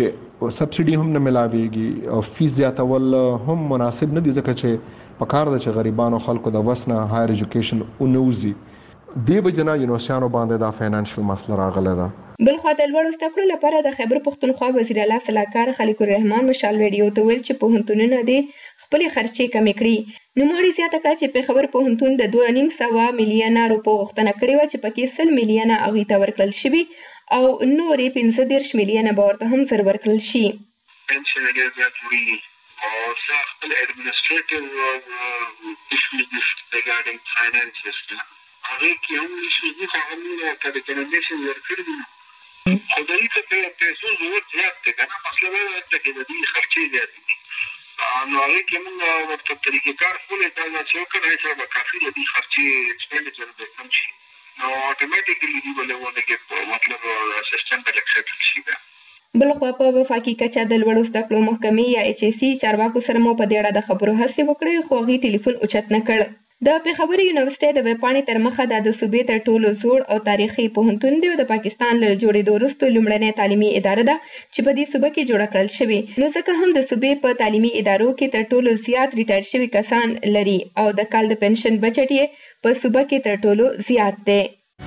چې سبسایډي هم نه ملاويږي او فیس زیاتول هم مناسب نه دي ځکه چې په کار د چې غریبانو خلکو د وسنه هایر ایجوکیشن اونوزي دی وجنا یونیورسيټانو باندې دا فاینانشل مسله راغله ده. بل خو د لوړو زده کړو لپاره د خیبر پښتونخوا وزیر اعلی صلاحکار خلیق الرحمن مشال ویډیو ته ویل چې پوهنتونونه دې خپل خرچې کمې کړي. نوموړي زیاته کړه چې پیښور پوهنتون د دوه نیم سوه میلیونه روپو غوښتنه کړې و چې پکې سل میلیونه هغوی ته ورکړل شوي او نورې پنځه دېرش میلیونه به ورته هم زر ورکړل شي. پنشن ډېر زیات وړي او زه خپل اډمنسټریټیو ایشوز ریګارډینګ فاینانسز هغې کې هم ایشوز دي خو هغه موږ ورته ریکمنډیشن ورکړي دي خو د دې ته پیسو ضرورت زیات دی که نه مسله دا ده چې د دې خرچې زیاتې دي نو هغې کې موږ ورته طریقې کار ښولی دا چې وکړو هغې سره به کافي د دې خرچې ایکسپینډیچر به کم شي نو اټومیټیکلي دوی به لږ مطلب سیسټم به لږ سیټل شي بیا. بلخوا په وفاقي کچه د لوړو زده کړو محکمې یا ایچ ای سی چارواکو سره مو په دې اړه د خبرو هڅې وکړې خو هغوی ټلیفون اوچت نه کړ. د پیښور یونیورسيټي د ویبپاڼې تر مخه د صوبې تر ټولو زوړ او تاریخي پوهنتون دی او د پاکستان له جوړېدو وروسته لومړنۍ تعلیمي اداره ده چې په دې صوبه کې جوړه کړل شوې نو ځکه هم د صوبې په تعلیمي ادارو کې تر ټولو زیات ریټایر شوي کسان لري او د کال د پنشن بجټ یې په صوبه کې تر ټولو زیات دی.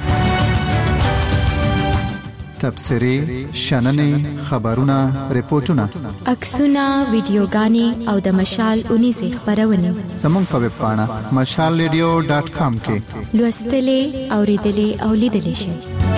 تبصرې شننې خبرونه ریپورتونه عکسونه ویډیوګانې او د مشال اونیزه خبرونه زموږ په ویب پاڼه مشال ریډیو ډاټ کام کې لوستلې اوریدلې او لیدلې شئ.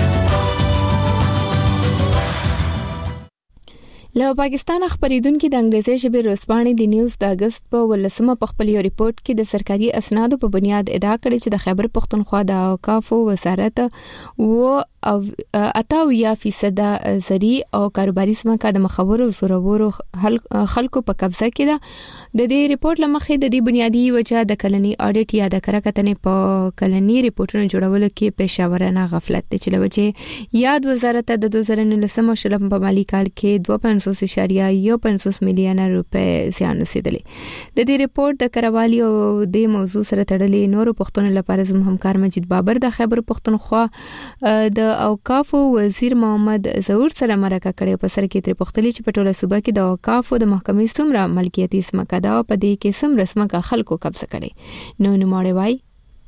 له پاکستان خبرېدونکو د انګریزي ژبې رسپانې د نیوز د اگست په ولسمه په خپل یو ریپورت کې د سرکاري اسنادو په بنیاد ادعا کړې چې د خیبر پښتونخوا د اوقافو وزارت و او اتاویا فیصد زری او کاروباري ځمکه د مخورو زورورو خلکو په قبضه کې ده. د دې ریپورت لمخې د دې بنیادی وجه د کلنی اډیټ یا د کراکتنې په کلنی ریپورتونو جوړولو کې پېښورانه غفلت دی چې لوجه یاد وزارت د دوه زره نولسم شلم په مالی کال کې دوه پنځوس اشاریه یو پنځوس میلیونه روپۍ زیان رسیدلې. د دې ریپورت د کراوالي او د موضوع سره تړلې نورو پښتون لپاره زموږ همکار مجید بابر د خیبر پښتونخوا د اوقافو وزیر محمد ظهور سره مرکه کړې په سر کې تر پختلی چې په ټوله صوبه کې د اوقافو د محکمې څومره ملکیتي ځمکه ده په دې کې څومره ځمکه خلکو قبضه کړې. نو نوموړی وایي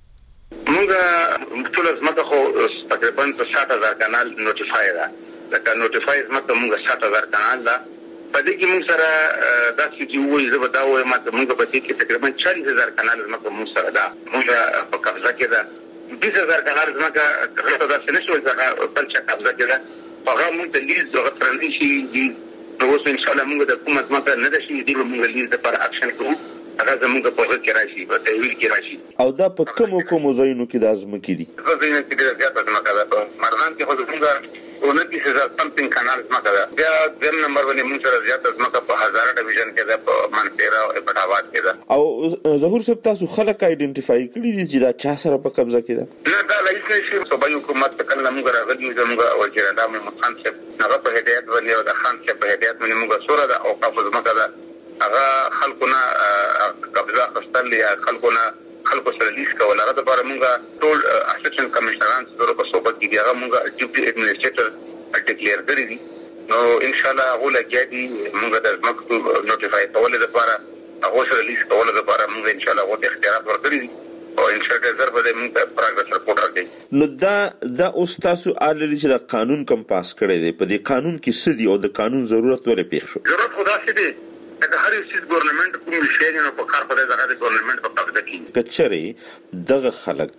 موږ ټول ځمکه خو تقریبا په شاته هزار کنال نوټیفای ده لکه نوټیفای ځمکه موږ شاته هزار کنال ده په دې کې موږ سره داسې چې وایي زه به دا وایم چې موږ په دې کې تقریبا چالیس هزار کنال ځمکه موږ سره ده موږ په قبضه کې ده بیس هزار کنال ځمکه غلطه داسې نه شوي ځکه بل چا قبضه کې ده هغه موږ ته لیز دغه ترانزیشن شي نو اوس ان شاء الله موږ د حکومت ماته نه د شي دی موږ لیز د پر اکشن کوو هغه زموږ په وخت کې راشي په تحویل کې راشي. او دا په کوم کوم ځایونو کې د ازمکې دي؟ په ځینو کې د زیات ازمکه ده. مردان کې خو زموږ ونتیس هزار سمثینګ کانال ازمکه ده. بیا دیم نمبر باندې موږ سره زیات ازمکه په هزار ډیویژن کې ده، په منصیرا او پټاوات کې ده. او ظهور صاحب تاسو خلک آئیډنټیفای کړی دي چې دا چا سره په قبضه کې ده؟ نه دا لایس نشي صوبایي حکومت په کله موږ راغلي زموږ وزیر اعظم محمد خان صاحب هغه په هدایت باندې او د خان صاحب په هدایت باندې موږ سره ده او قبضه ازمکه ده هغه خلکونه قبضه خپل یا خلکونه خلکو سره لیس کول. هغه د بار موږ ټول اسسټنټ کمشنران سره په صحبت کې هغه موږ ډیپټي ایڈمنسټریټر ډیکلیئر کړی دي. نو ان شاء الله هغه لګیدي موږ د مکتوب نوټیفای کول لپاره هغه سره لیس کول لپاره موږ ان شاء الله هغه اختیارات ورکړي دي او ان شاء الله زر به موږ پروګرس رپورټ راکړي. نو دا دا اوس تاسو الری چې د قانون کم پاس کړی دی په دې قانون کې سدي او د قانون ضرورت ولې پیښ شو؟ ضرورت خدا سي دي د هر یو چیز ګورنمنت کوم شی نه په کار په دغه د ګورنمنت په قبضه کې کچري دغه خلک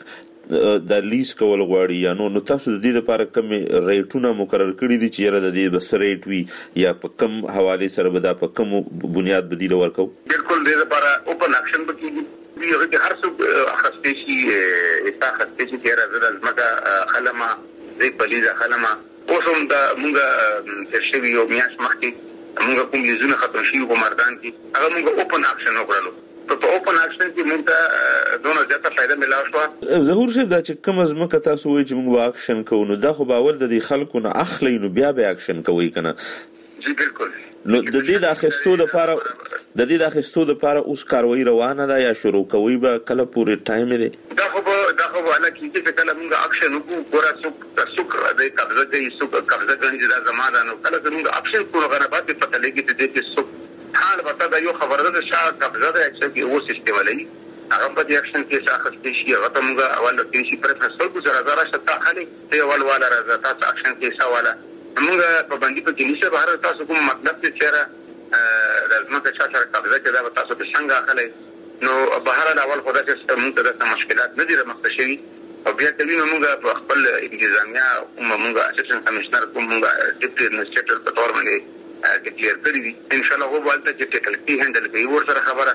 د لیز کول غواړي یا نو نو تاسو د دې لپاره کوم ریټونه مقرر کړی دي چې را د دې بس ریټ وي یا په کم حواله سره به دا په کم بنیاد بدیل ورکو؟ بالکل د لپاره اوپن اکشن بکیږي وی هر څه اخستې شي اخستې شي چې راځي د مګه خلما دې بلیزه خلما اوسم د مونږه ترشوی یو میاش مخکې موږ کوم لیزونه ختم شي په مردان کې هغه موږ اوپن اکشن وکړلو. په اوپن اکشن کې موږ ته دونه زیاته فائدہ ملاو شو. ظهور صاحب دا چې کوم ازمکه تاسو وایي چې موږ اکشن کوو نو دا خو باول د دې خلکو نه اخلي نو بیا به اکشن کوي کنه؟ جی بالکل. نو د دې د اخستو د لپاره د دې د اخستو د لپاره اوس کاروایی روانه ده یا شروع کوي به کله پورې ټایم دی؟ دا خو دا خو ولا کې چې کله موږ اکشن وکړو ګورا څوک څوک د قبضه کوي څوک قبضه کوي دا زماده نو کله موږ اکشن کوو غرابات په پته لګي چې دې څوک حال وتا دا یو خبره ده چې قبضه ده چې یو سیستم لري هغه په دې اکشن کې شاخص شي هغه موږ اول کې شي پر فصل کو زرا زرا شتا خالي دی اول والا راځه تاسو اکشن کې سواله موږ په باندې په کې نشه بهر تاسو کوم مطلب څه چیرې لازم ته چې سره قبضه کې دا تاسو به څنګه اخلي نو بهر الاول خدای چې موږ ته مشکلات نه دي رامخته شوي او بیا ته وینم موږ په خپل انتظامیه موږ اسسټنټ کمشنر کوم موږ ډیپټي ایڈمنسټریټر په تور باندې ډیکلیئر کړی دي ان شاء الله هو ولته چې ټیکنیکلی هندل کوي ورسره خبره.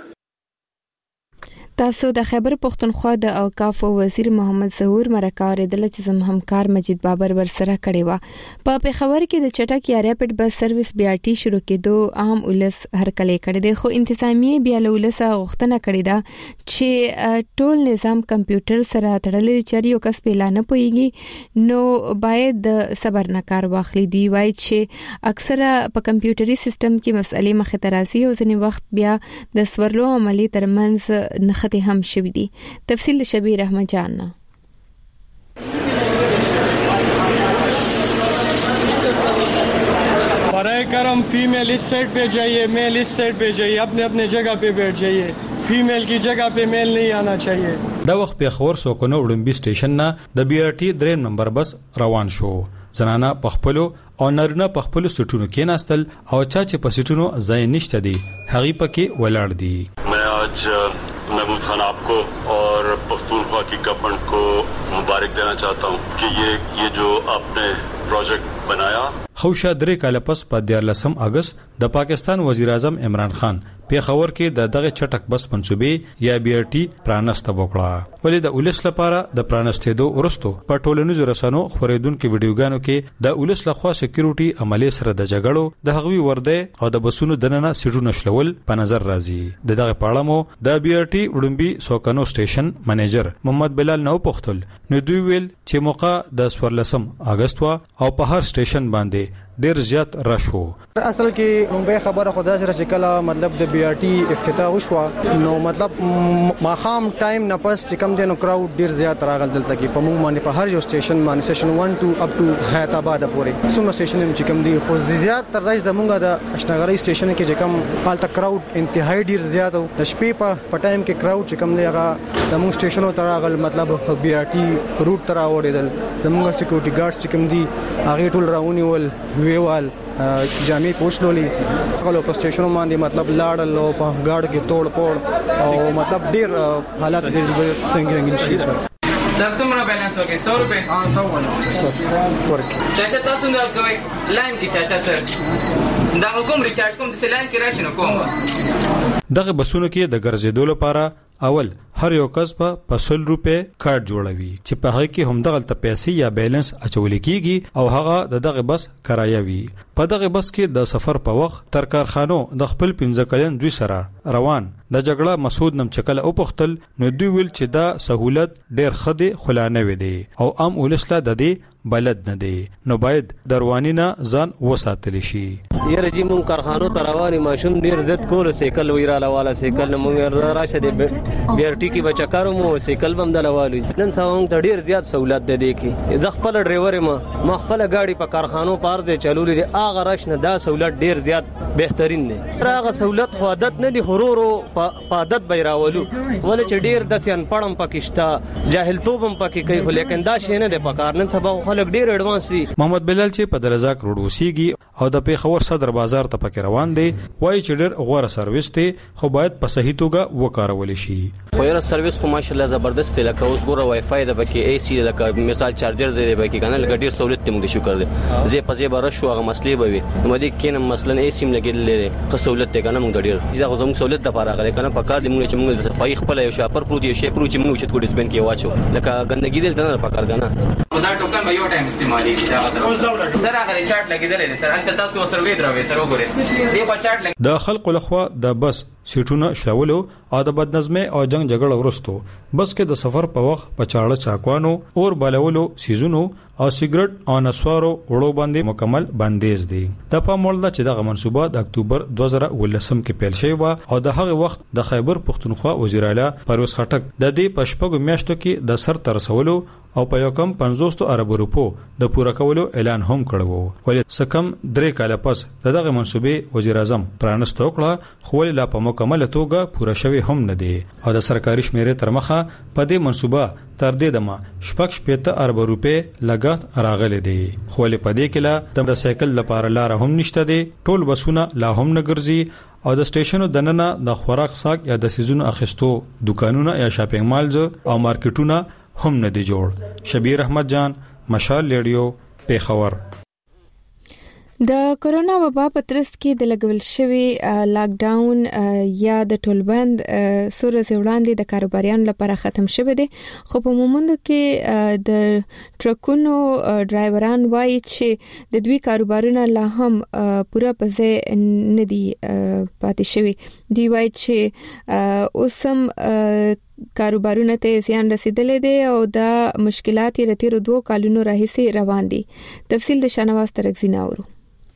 تاسو د خیبر پختونخوا د اوقاف وزیر محمد ظهور مرکه اوریدل چې زم همکار مجید بابر ورسره کړي و په پیښور کې د چټک یا ریپټ بس سرویس بي ار ټي شروع کېدو عام ولس هرکلی کړي دي خو انتظامیه بیا له ولس غوښتنه کړې ده چې ټول نظام کمپیوټر سره تړلې چاري او کس په لانه پويږي نو باید د صبر نه کار واخلي دی وای چې اکثره په کمپیوټري سیستم کې مسئلې مخه ترازي او ځنې وخت بیا د سورلو عملی ترمنځ نه خطي هم شوي دي. تفصیل شبیر احمد جان نه برائے کرم فیمیل اس سائڈ پہ جائیے میل اس سائڈ پہ جائیے اپنے اپنے جگہ پہ بیٹھ جائیے فیمیل کی جگہ پہ میل نہیں آنا چاہیے. دا وخت په خور سوکونو وډمبي سټیشن نه د بي ار ټي دریم نمبر بس روان شو. زنانا پخپلو او نارینه پخپلو سټونو کې ناستل او چا چې په سټونو ځای نشته دي هغه پکې ولاړ دي. मैं आज महमूद खान आपको और पख्तूनख्वा की गवर्नमेंट को मुबारक देना चाहता हूँ कि ये ये जो आपने प्रोजेक्ट बनाया. خوشا درې کال پس په دیارلسم اگست د پاکستان وزیر اعظم عمران خان پیښور کې د دغه چټک بس منصوبې یا بي ار ټي پرانست وکړه. ولې د ولس لپاره د پرانستېدو ورستو په ټولنیزو رسنیو خورېدونکو ویډیوګانو کې د ولس لخوا سکیورټي عملی سره د جګړو د هغوی ورده او د بسونو دننه سټونو شلول په نظر راځي. د دغه پاړه مو د بي ار ټي وډمبي سوکانو سټیشن منیجر محمد بلال نو پختل نو دوی ویل چې موقع د سورلسم اگست وا او په هر سټیشن باندې ډیر زیات راشو. اصل کې مونږه خبره خدا سره چې کله مطلب د بي ار ټي افتتاح وشو نو مطلب ماخام ټایم نه پس چې کم دینو کراود ډیر زیات راغل دلته کې په مونږ باندې په هر یو سټیشن باندې سټیشن ون ټو اپ ټو حیات آباد پورې څومره سټیشن چې کم دي خو زیات تر راځي زمونږه د اشنغري سټیشن کې چې کم حالت کراود انتهایی ډیر زیات او د شپې په ټایم کې کراود چې کم دی هغه د مونږ سټیشنو تر راغل مطلب بي ار ټي روټ تر اوریدل د مونږ سکیورټي ګارډز چې کم دي هغه ټول راونی ول ویوال جامع پوښلولي هغه په سټیشنو باندې مطلب لاړل او په گاډ کې توڑ پوڑ او مطلب ډیر حالات ډیر څنګه شي. سر څومره بیلانس وکړي؟ سو روپے. ها سو ورکړي. چاچا تاسو نه کوي لاین کې چاچا سر دا کوم ریچارج کوم د سلان کې راشي نو کوم دغه بسونو کې د ګرځېدو لپاره اول هر یو کس په پسل روپے کارت جوړوي چې په هغه کې هم دغه ته پیسې یا بیلانس اچول کیږي او هغه د دغه بس کرایه وي. په دغه بس کې د سفر په وخت تر کارخانو د خپل پنځه کلن دوی سره روان د جګړه مسعود نم چکل او پختل نو دوی ویل چې دا سہولت ډېر خدي خلانه وي دي او ام ولسله د دې بلد نه دی نو باید دروانی نه ځان وساتلی شي. یره جی مون کارخانو تروانی ماشوم ډیر زت کول سیکل ویراله والا سیکل مون راشه دی بیرټی کی بچا کارو مو سیکل بم دلوالو نن ساوم ته ډیر زیات سہولت ده دی کی ز خپل ډرایور ما ما خپل گاډي په کارخانو پار دي چلولې دي اغه راشنه دا سہولت ډیر زیات بهترین دی. هغه سہولت خو عادت نه دی هرورو په عادت بیراولو ولې چې ډیر د سین پړم پاکستان جاهل توبم پکې کوي خو لیکن دا شینه د پکار نن سبا محمد بلال چې په درزاک روډ وسیږي او د پیښور صدر بازار ته پکې روان دی وایي چې ډېر غوړه سرویس دی خو باید په صحیح توګه وکارول شي. خو یې سرویس خو ماشالله زبردست دی لکه اوس ګوره وای فای د پکې ای سی لکه مثال چارجر زې پکې کنه لکه ډېر سہولت ته موږ شکر دی زه په زه بار شو هغه مسلې به وي نو دې کینم مثلا ای سی لګیلې خو سہولت ته کنه موږ ډېر دا زموږ سہولت د پاره غلې کنه په کار دی موږ چې موږ د صفای خپل یو شاپر پروت یو شی پروت چې موږ چې کوډ سپین کې واچو لکه ګندګی دې نه په کار کنه دا ټوکن به یو ټایم استعمالي سره هغه چارت لګیدل دي سره انت تاسو سره وې دروي سره وګورئ دی په چارت لګ د خلق لخوا د بس سیټونه شلولو او د بدنظمي او جنگ جګړه ورستو بس کې د سفر په وخت په چاړه چاکوانو اور بلولو سیزونو او سیګریټ او نسوارو وړو باندې مکمل بندیز دي. د پاموړ چې دغه منصوبه د اکتوبر دوه زره ولسم کې پیل شوی و او د هغه وخت د خیبر پښتونخوا وزیر اعلی پرویز خټک د دې پښپګو میاشتو کې د سر تر رسولو او په یو کم پنځوس ارب روپو د پوره کولو اعلان هم کړو ولې سکم درې کال پس دغه منصوبې وزیر اعظم پرانست وکړه خو لا په مکمل توګه پوره شوی هم نه دی او د سرکاري شمیرې تر مخه په دې منصوبه تر دې دمه شپږ شپږ ارب روپې لګات راغلي دي خو له پدې کې لا د سایکل لپاره لار هم نشته دي ټول بسونه لا هم نه ګرځي او د سټیشنو دننه د خوراک ساک یا د سيزونو اخیستو دکانونه یا شاپینګ مالز او مارکیټونه هم نه دی جوړ. شبیر احمد جان مشال ریډیو پیښور. د کرونا وبا په ترڅ کې د لګول شوی لاک ډاون یا د ټولبند سور زوړاندې د کاروباریانو لپاره ختم شوه دي خو په مومندو کې د ټرکونو ډرایوران وایي چې د دوی کاروبارونه لا هم پوره پځه نه دي پاتې شوی. دی وایي چې اوسم کاروبارونه ته زیان رسیدلې دي او د مشکلات یې رتیرو دوه کالونو راهیسې روان دي. تفصیل د شنواز ترکزینا اورو.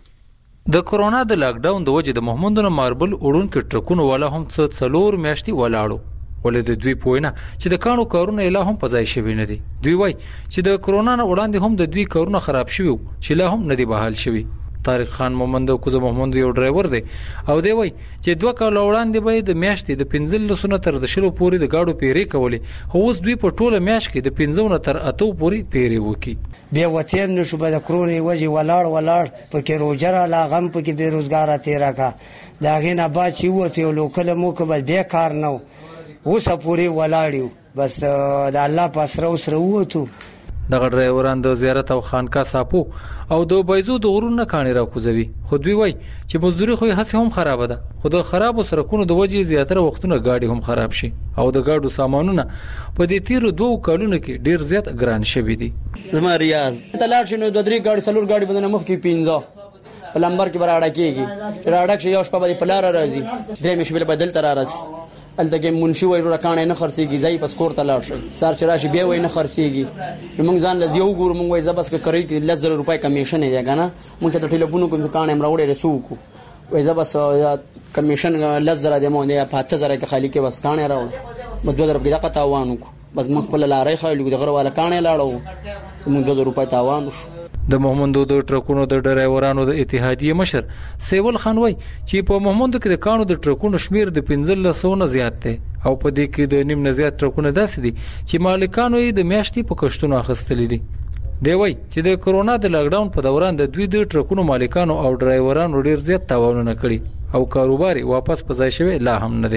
د کرونا د لاک ډاون د وجې د محمدونو ماربل وړونکو ټرکونو والا هم څه څلور میاشتې ولاړو ولې د دوی پوینه چې د کانو کارونه لا هم پځای شوی نه دي. دوی وایي چې د کرونا نه وړاندې هم د دوی کارونه خراب شوی چې لا هم نه دی بحال شوی. طارق خان محمد کوزه محمد یو ډرایور دی او دی وای چې دوه کال وړاندې به د میاشتې د پنځل سنت تر د شلو پورې د گاډو پیری کولې خو اوس دوی په ټوله میاشت کې د پنځونه تر اتو پورې پیری وکي. بیا وتیم نشو به د کرونې وجه ولاړ ولاړ پکې روجره لا غم پکې بیروزګار تیرا کا دا غینه با چې وته یو لوکل مو کبه به کار نو اوس پورې ولاړیو بس د الله پاسره اوس وروته. دغه ډرایوران د زیارت او خانقاه ساپو او د بایزو د غرونه کاني راکوزوي خو دوی وای چې مزدوري خو هڅه هم خراب ده خو د خراب سرکونو د وجې زیاتره وختونه گاډي هم خراب شي او د گاډو سامانونه په دې تیر دوه کالونو کې ډیر زیات ګران شوي دي. زما ریاض تلار شنو د درې گاډي سلور گاډي بدنه مخ کې پینځه په لمبر کې براړه کېږي راړه کې یو شپه باندې پلار راځي درې مې شبل بدل تر راځي الته منشي وای رکانه نه خرڅيږي ځای پس کور ته لاړ شي سار چراشي بیا وای نه خرڅيږي موږ ځان لږ یو ګور موږ وای زبس کوي کې لزر روپۍ کمیشن دی کنه موږ ته ټلیفون کوم ځکه نه امراوړې رسوکو وای زبس کمیشن لزر دی مونږ نه پاته زره کې خالی کې بس کانه راوړ بس دوه درې دقه تاوان کو بس موږ خپل لارې خایلو د غره والا کانه لاړو موږ دوه روپۍ تاوان شو. د محمدو د ټرکونو د ډرایورانو د اتحادیه مشر سیول خان وای چې په محمدو کې د کانو د ټرکونو شمیر د پنځل سو نه زیات دی او په دې کې د نیم نه زیات ټرکونه داسې دي چې مالکانو یې د میاشتې په کشتونو اخیستلې دي. دی وای چې د کرونا د لاک ډاون په دوران د دوی د ټرکونو مالکانو او ډرایورانو ډیر زیات تاوانونه کړي او کاروباري واپس پځای شوی لا هم نه دی. ټول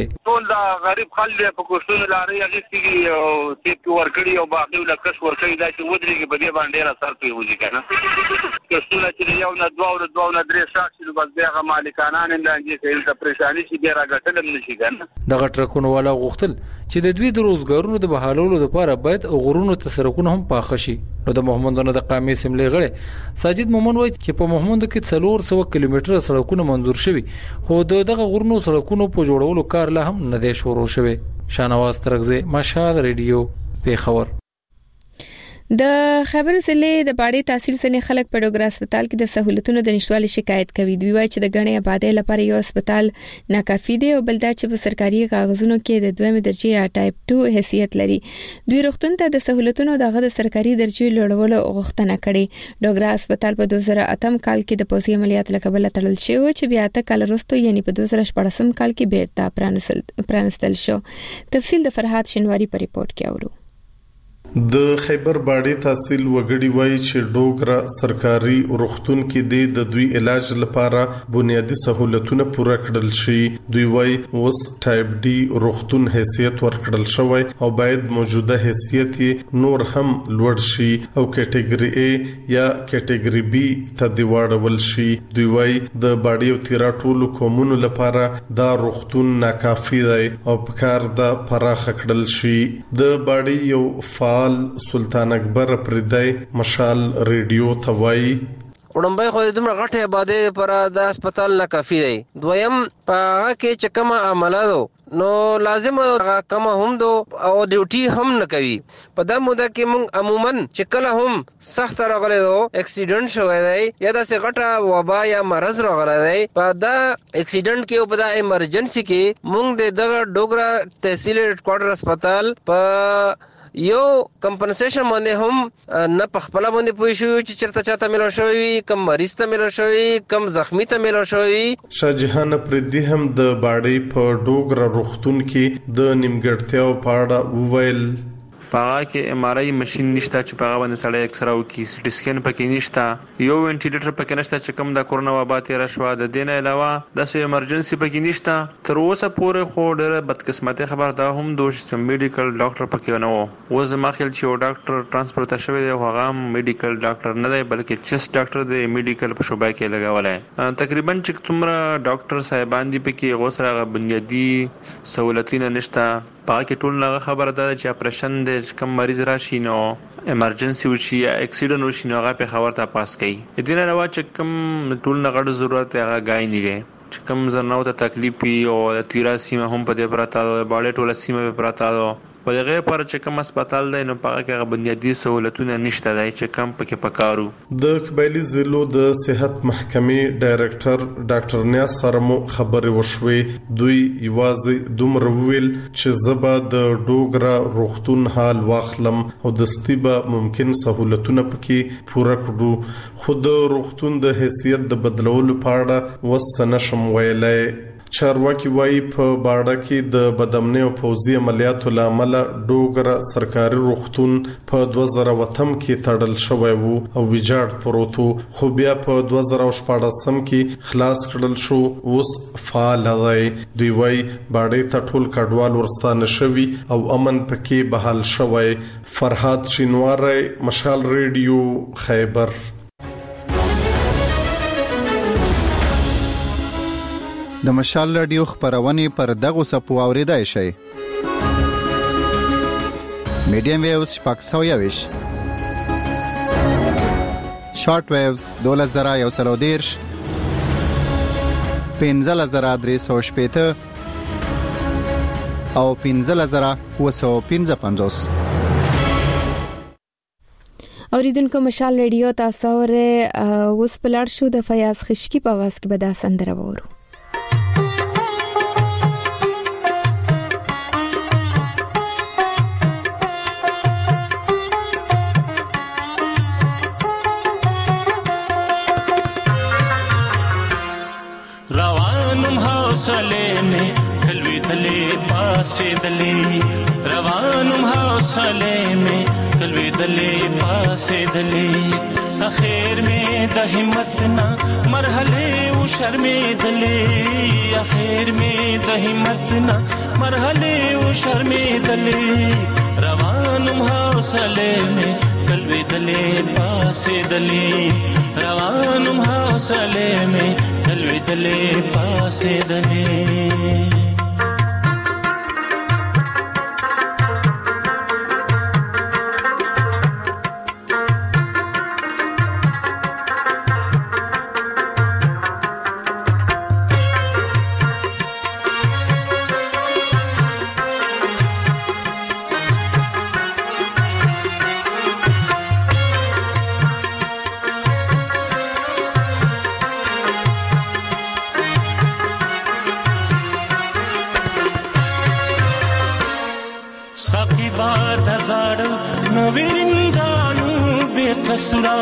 دا غریب خلک په کوښتونو لاري اغېستي او سیب ورکړي او باقي له کس ورکړي دا چې ودرېږي په دې باندې را سر کوي وځي کنه کوښتونه چې یو نه دوه او دوه نه درې شاک شي بس بیا مالکانان اندانجې کوي ته پریشانی شي بیا راګټل نشي کنه دغه ټرکونو والا غوښتل چې د دوی د روزګارونو د بحالولو لپاره باید غرونو ته سرکونه هم پاخه شي. نو د محمدونو د قومي اسمبلی غړي ساجد مومن وایي چې په محمدو کې څلور سوه کیلومتره سړکونه منظور شوي خو دغه غرونو سړکونو په جوړولو کار لا هم نه دی شروع شوی. شانواز ترغزی مشال ریډیو پیښور. د خبر ضلع د باړې تحصیل سنې خلک په ډوګرا هسپتال کې د سہولتونو د نشټوالي شکایت کوي. دوی وايي چې د غنې آبادی لپاره یو هسپتال ناکافي دی او بل دا چې په سرکاري کاغذونو کې د دویمه درجه یا ټایپ دوه حیثیت لري. دوی روغتون ته د سہولتونو دغه د سرکاري درجه لوړولو غوښتنه کړې. ډوګرا هسپتال په دوه زره اتم کال کې د پوځي عملیات له کبله تړل شو چې بیا ته کال وروسته یعنی په دوه زره شپږم کال کې بیرته پرانستل پرانستل شو. تفصیل د فرحات شنواری په ریپورت کې اورو. د خیبر باړې تحصیل وګړي وایي چې ډوګرا سرکاري روغتون کې د دوی علاج لپاره بنیادی سہولتونه پوره کړل شي. دوی وایي اوس ټایپ ډي روغتون حیثیت ورکړل شوی او باید موجوده حیثیت نور هم لوړ شي او کټګوري A یا کټګوري B ته دی واړول شي. دوی وایي د باړې او تیرا ټولو قومونو لپاره دا روغتون ناکافي دی او پکار دا پراخ کړل شي. د باړې یو فعال سلطان اکبر پردای مشال ریډیو توای وړمبای خو د دومره غټه آبادی پر د هسپتال نه کافي دی. دویم په هغه کې چې کومه عمله نو لازم هغه کوم هم دو او ډیوټي هم نه کوي. په دا موده کې موږ عموما چې کله هم سخت راغلی دو اکسیډنټ شوی دی یا داسې غټه وبا یا مرض راغلی دی په دا اکسیډنټ کې او په دا ایمرجنسي کې موږ د دغه ډوګرا تحصیل هډ کوارټر هسپتال په یو کمپنسیشن باندې هم نه په خپل باندې پوي شو چې چرته چاته ملو شوی کم مریض ته ملو شوی کم زخمی ته ملو شوی. شاهجهان پردي هم د باړې په ډوګرا روغتون کې د نیمګړتیاو په اړه وویل. پاغه کې ام آر آی ماشين نشته چې پاغه باندې سړی ایکس راو کی سی ټی سکین پکې نشته یو وینټیلیټر پکې نشته چې کوم د کورونا وبا تیر شو د دین علاوه د سې ایمرجنسي پکې نشته. تر اوسه پورې خو ډېر بدقسمتي خبر دا هم دوش میډیکل ډاکټر پکې نه وو. و زما خیال چې یو ډاکټر ترانسپورت شوی دی هغه میډیکل ډاکټر نه دی بلکې چیست ډاکټر دی میډیکل په شوبای کې لګاولای. تقریبا چې څومره ډاکټر صاحبان دي پکې غوسره بنیادی سہولتونه نشته. پاکه کې ټول نه خبره ده چې اپریشن د کم مریض راشي نو ایمرجنسي وشي یا اکسیډنټ وشي نو هغه په خبر ته پاس کوي. دې نه علاوه چې کم ټول نه غړ ضرورت هغه غای نه دی چې کم زناو ته تکلیف او تیرا سیمه هم په دې پراته باندې ټول سیمه په پراته په دغه پر چې کوم هسپتال دی نو پاکه کې بنیادی سہولتونه نشته دی چې کم پکې پکارو. د قبایلی ضلعو د صحت محکمې ډایریکټر ډاکټر نیاز سرمو خبرې وشوي. دوی یوازې دومره ویل چې زبا د ډوګرا روغتون حال واخلم او د ستیبه ممکن سہولتونه پکې پوره کړو. خود روغتون د حیثیت د بدلولو په اړه وسنه شم ویلای. چارواکي وایي په باړه کې د بدامنۍ او پوځي عملیاتو لامل ډوګرا سرکاري روغتون په دوه زره وتم کې تړل شوی وو او ویجاړ پروت وو خو بیا په دوه زره شپږم کې خلاص کړل شو اوس فعال دی. دوی وایي باړې ته ټول کډوال ورستانه شوی او امن پکې بحال شوی. فرحات شینواری مشال ریډیو خیبر. د مشال رادیو خبرونه پر دغه سپو اوریدای شي. میډیم ویوز شپږ سوه یویش شارټ ویوز دوله زره یو سل او دیرش پنځه زره درې سوه شپېته او پنځه زره اووه سوه پنځه پنځوس. اوریدونکو مشال ریډیو تاسو ورې اوس پلاړ شو د فیاض خشکی په आवाज کې به دا سندره وورو. حوصله में कलवी दले पासे दले روانم حوصله में कलवी दले पासे दले اخیر में د همت نا مرحله شرمېدلې اخر مې د همت نه مرحله و شرمېدلې روانم حوصله مې کلوېدلې پاسېدلې روانم حوصله مې کلوېدلې پاسېدلې سورا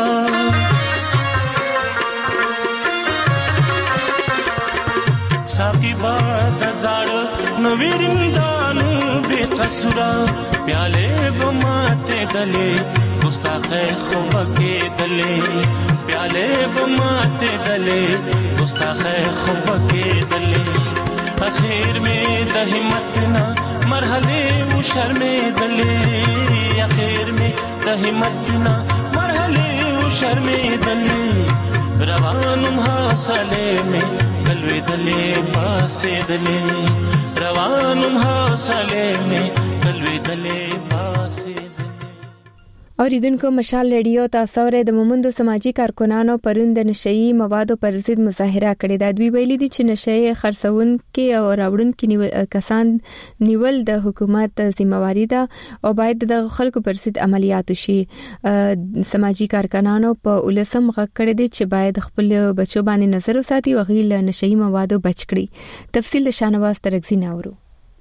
ساقی باد زاړه نو ویریندانو بے قصورا پیاله بماته دلې ګستاخه خوبکه دلې پیاله بماته دلې ګستاخه خوبکه دلې اخر میں د همت نا مرحله و شرمې دلې اخر میں د همت نا شرمېدلې روانم حوصله مې کلوېدلې پاسېدلې روانم حوصله مې کلوېدلې پاسېدلې. اوریدونکو مشال ریډیو تاسو ورې د مومندو سماجی کارکونانو پرون د نشئی موادو پر ضد مظاهره کړې ده. دوی ویلي دي چې نشئی خرڅون کې او راوړون کې کسان نیول د حکومت ذمہواری ده او باید د خلکو پر ضد عملیات وشي. سماجی کارکونانو په ولسم غږ کړی دي چې باید خپل بچو باندې نظر وساتي او غیل نشئی موادو بچ کړي. تفصیل د شانواز ترغزی ناورو.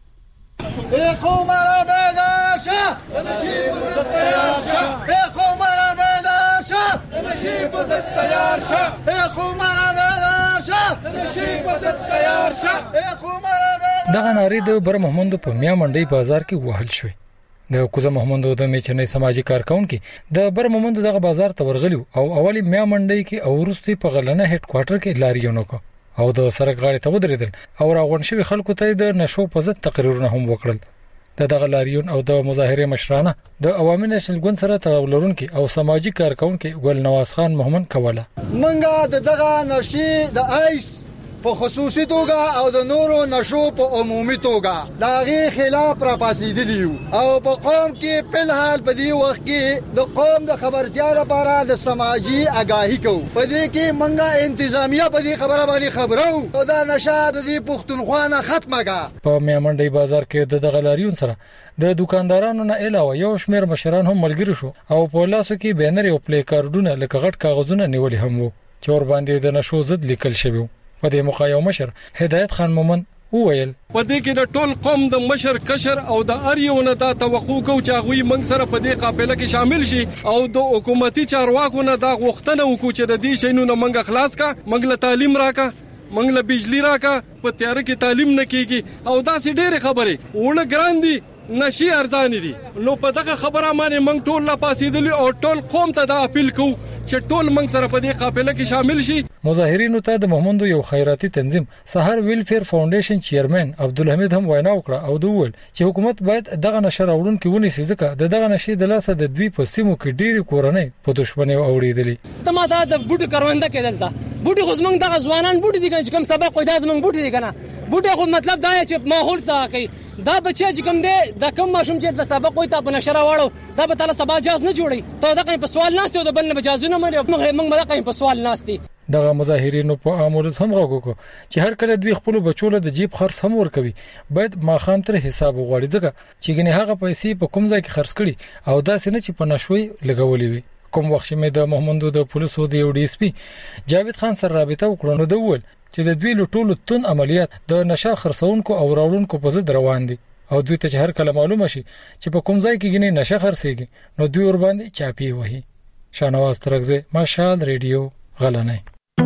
دغه ناری د بر محمد په میا منډي بازار کې وهل شوې. د کوزه محمد د میچنې سماجی کارکون کې د بر محمد دغه بازار ته ورغلیو او اولی میا منډي کې اورستي په غلنه هډ کوارټر کې لاریونو کو او د سرک غاړې ته ودرېدل او راغون شوی خلکو ته د نشو په ضد تقریرونه هم وکړل. د دغه لاریون او د مظاهره مشرانه د عوامي نشل ګوند سره تړاو لرونکي او سماجی کارکونکي ګل نواز خان محمد کوله. منګه د دغه نشي د آیس په خصوصي توګه او د نورو نشو په عمومي توګه داغي خلاف را پاسېدلی او په قوم کې په حال په دې وخت کې د قوم د خبرتیا لپاره د سماجی آگاهی کو په دې کې منګه انتظامیه په دې خبره باندې خبرو او دا نشه د دې پښتونخوا نه ختمه کا. په میامنډي بازار کې د دغلاریون سره د دکاندارانو نه علاوه یو شمیر مشران هم ملګری شو او په لاسو کې بینر او پلی کارډونه لکه غټ کاغذونه نیولې هم وو چې ور باندې د نشو ضد لیکل شوی. په دې موخه یو مشر هدایت خان مومن وویل په دې کې د ټول قوم د مشر کشر او د اریونه دا توقع کو چې هغه موږ سره په دې قافله کې شامل شي او د حکومتي چارواکو نه دا غوښتنه وکړو چې د دې شینو نه موږ خلاص کا موږ له تعلیم راکا موږ له بجلی راکا په تیار کې تعلیم نه کیږي او دا سې ډېر خبره ونه ګراندي نشي ارزان دي. نو په دغه خبره باندې موږ ټول لا پاسېدلی او ټول قوم ته دا اپیل کوو چې ټول موږ سره په دې قافله کې شامل شي. مظاهرینو ته د محمد یو خیراتي تنظیم سحر ویلفیر فاونډیشن چیرمن عبدالحمید هم وینا وکړه او دوی چې حکومت باید دغه نشر اورون کې ونیسي ځکه د دغه نشي د لاسه د دوی په سیمو کې ډېری کورنۍ په دښمنۍ اوریدلې. ته ما دا د بوټو کارونده کېدل تا بوټي خو زمنګ دغه ځوانان بوټي دي چې کوم سبق وای دا زمنګ بوټي دي کنه بوټي خو مطلب دا چې ماحول سره کوي دا بچی چې کوم دی د کوم ماشوم چې د سبق وای ته په نشره واړو دا به تعالی سبا اجازه نه جوړي ته دا په سوال ناشته او د بل نه اجازه نه مړي موږ موږ دا په سوال ناشتي. دغه مظاهرینو په امر هم غوښکو چې هر کله دوی خپل بچو له د جیب خرڅ هم ورکوي باید ماخام تر حساب وغواړي ځکه چې ګنې هغه پیسې په کوم ځای کې خرڅ کړي او دا سینه چې په نشوي لګولې وي. کوم وخت مې د محمد د پولیسو د یو ډي اس پی جاوید خان سره رابطه وکړه نو دوی چې د دوی لټولو تون عملیات د نشه خرڅونکو او راوړونکو په ضد روان دي او دوی ته هر کله معلومه شي چې په کوم ځای کې ګنې نشه خرڅيږي نو دوی ور باندې چاپی وهي. شانواز ترغزه مشال ریډیو غلنه.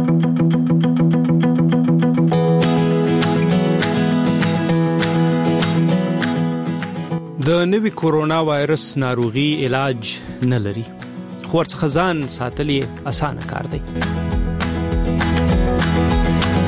د نوي کورونا وایرس ناروغي علاج نه لري خو ورڅخه ځان ساتل اسانه کار دی.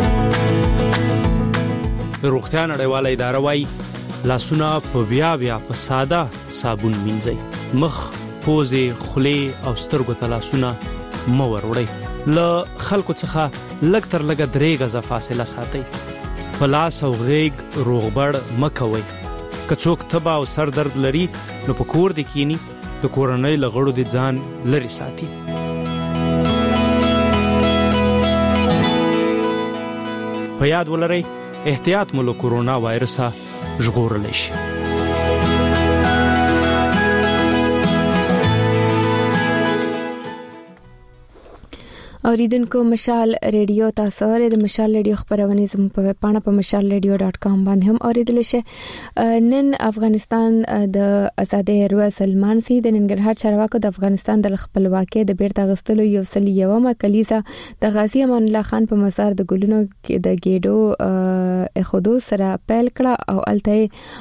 د روغتیا نړیواله اداره وايي لاسونه په بیا بیا په ساده صابون مینځئ. مخ، پوزې، خولې او سترګو ته لاسونه مه وروړئ. له خلکو څخه لږ تر لږه درې غزه فاصله ساتئ. په لاس او غیږ روغبړ مه کوئ. که څوک تبه او سر درد لري نو په کور دې کینی، د کورنۍ له غړو دې ځان لرې ساتي. په یاد ولرئ احتیاط مو له کورونا وایرسه ژغورلی شي. اوریدونکو مشال ریډیو تاسو اورئ. د مشال ریډیو خبرونه زموږ په ویب پاڼه په مشال ریډیو ډاټ کام باندې هم اوریدل شي. نن افغانستان د آزادۍ ورځ سلمان سي د ننګرهار چارواکو د افغانستان د خپلواکۍ د بیرته غستلو یو سل یومه کلیزه د غازی امان الله خان په مزار د ګلونو د ګېډو اخودو سره پیل کړه او الته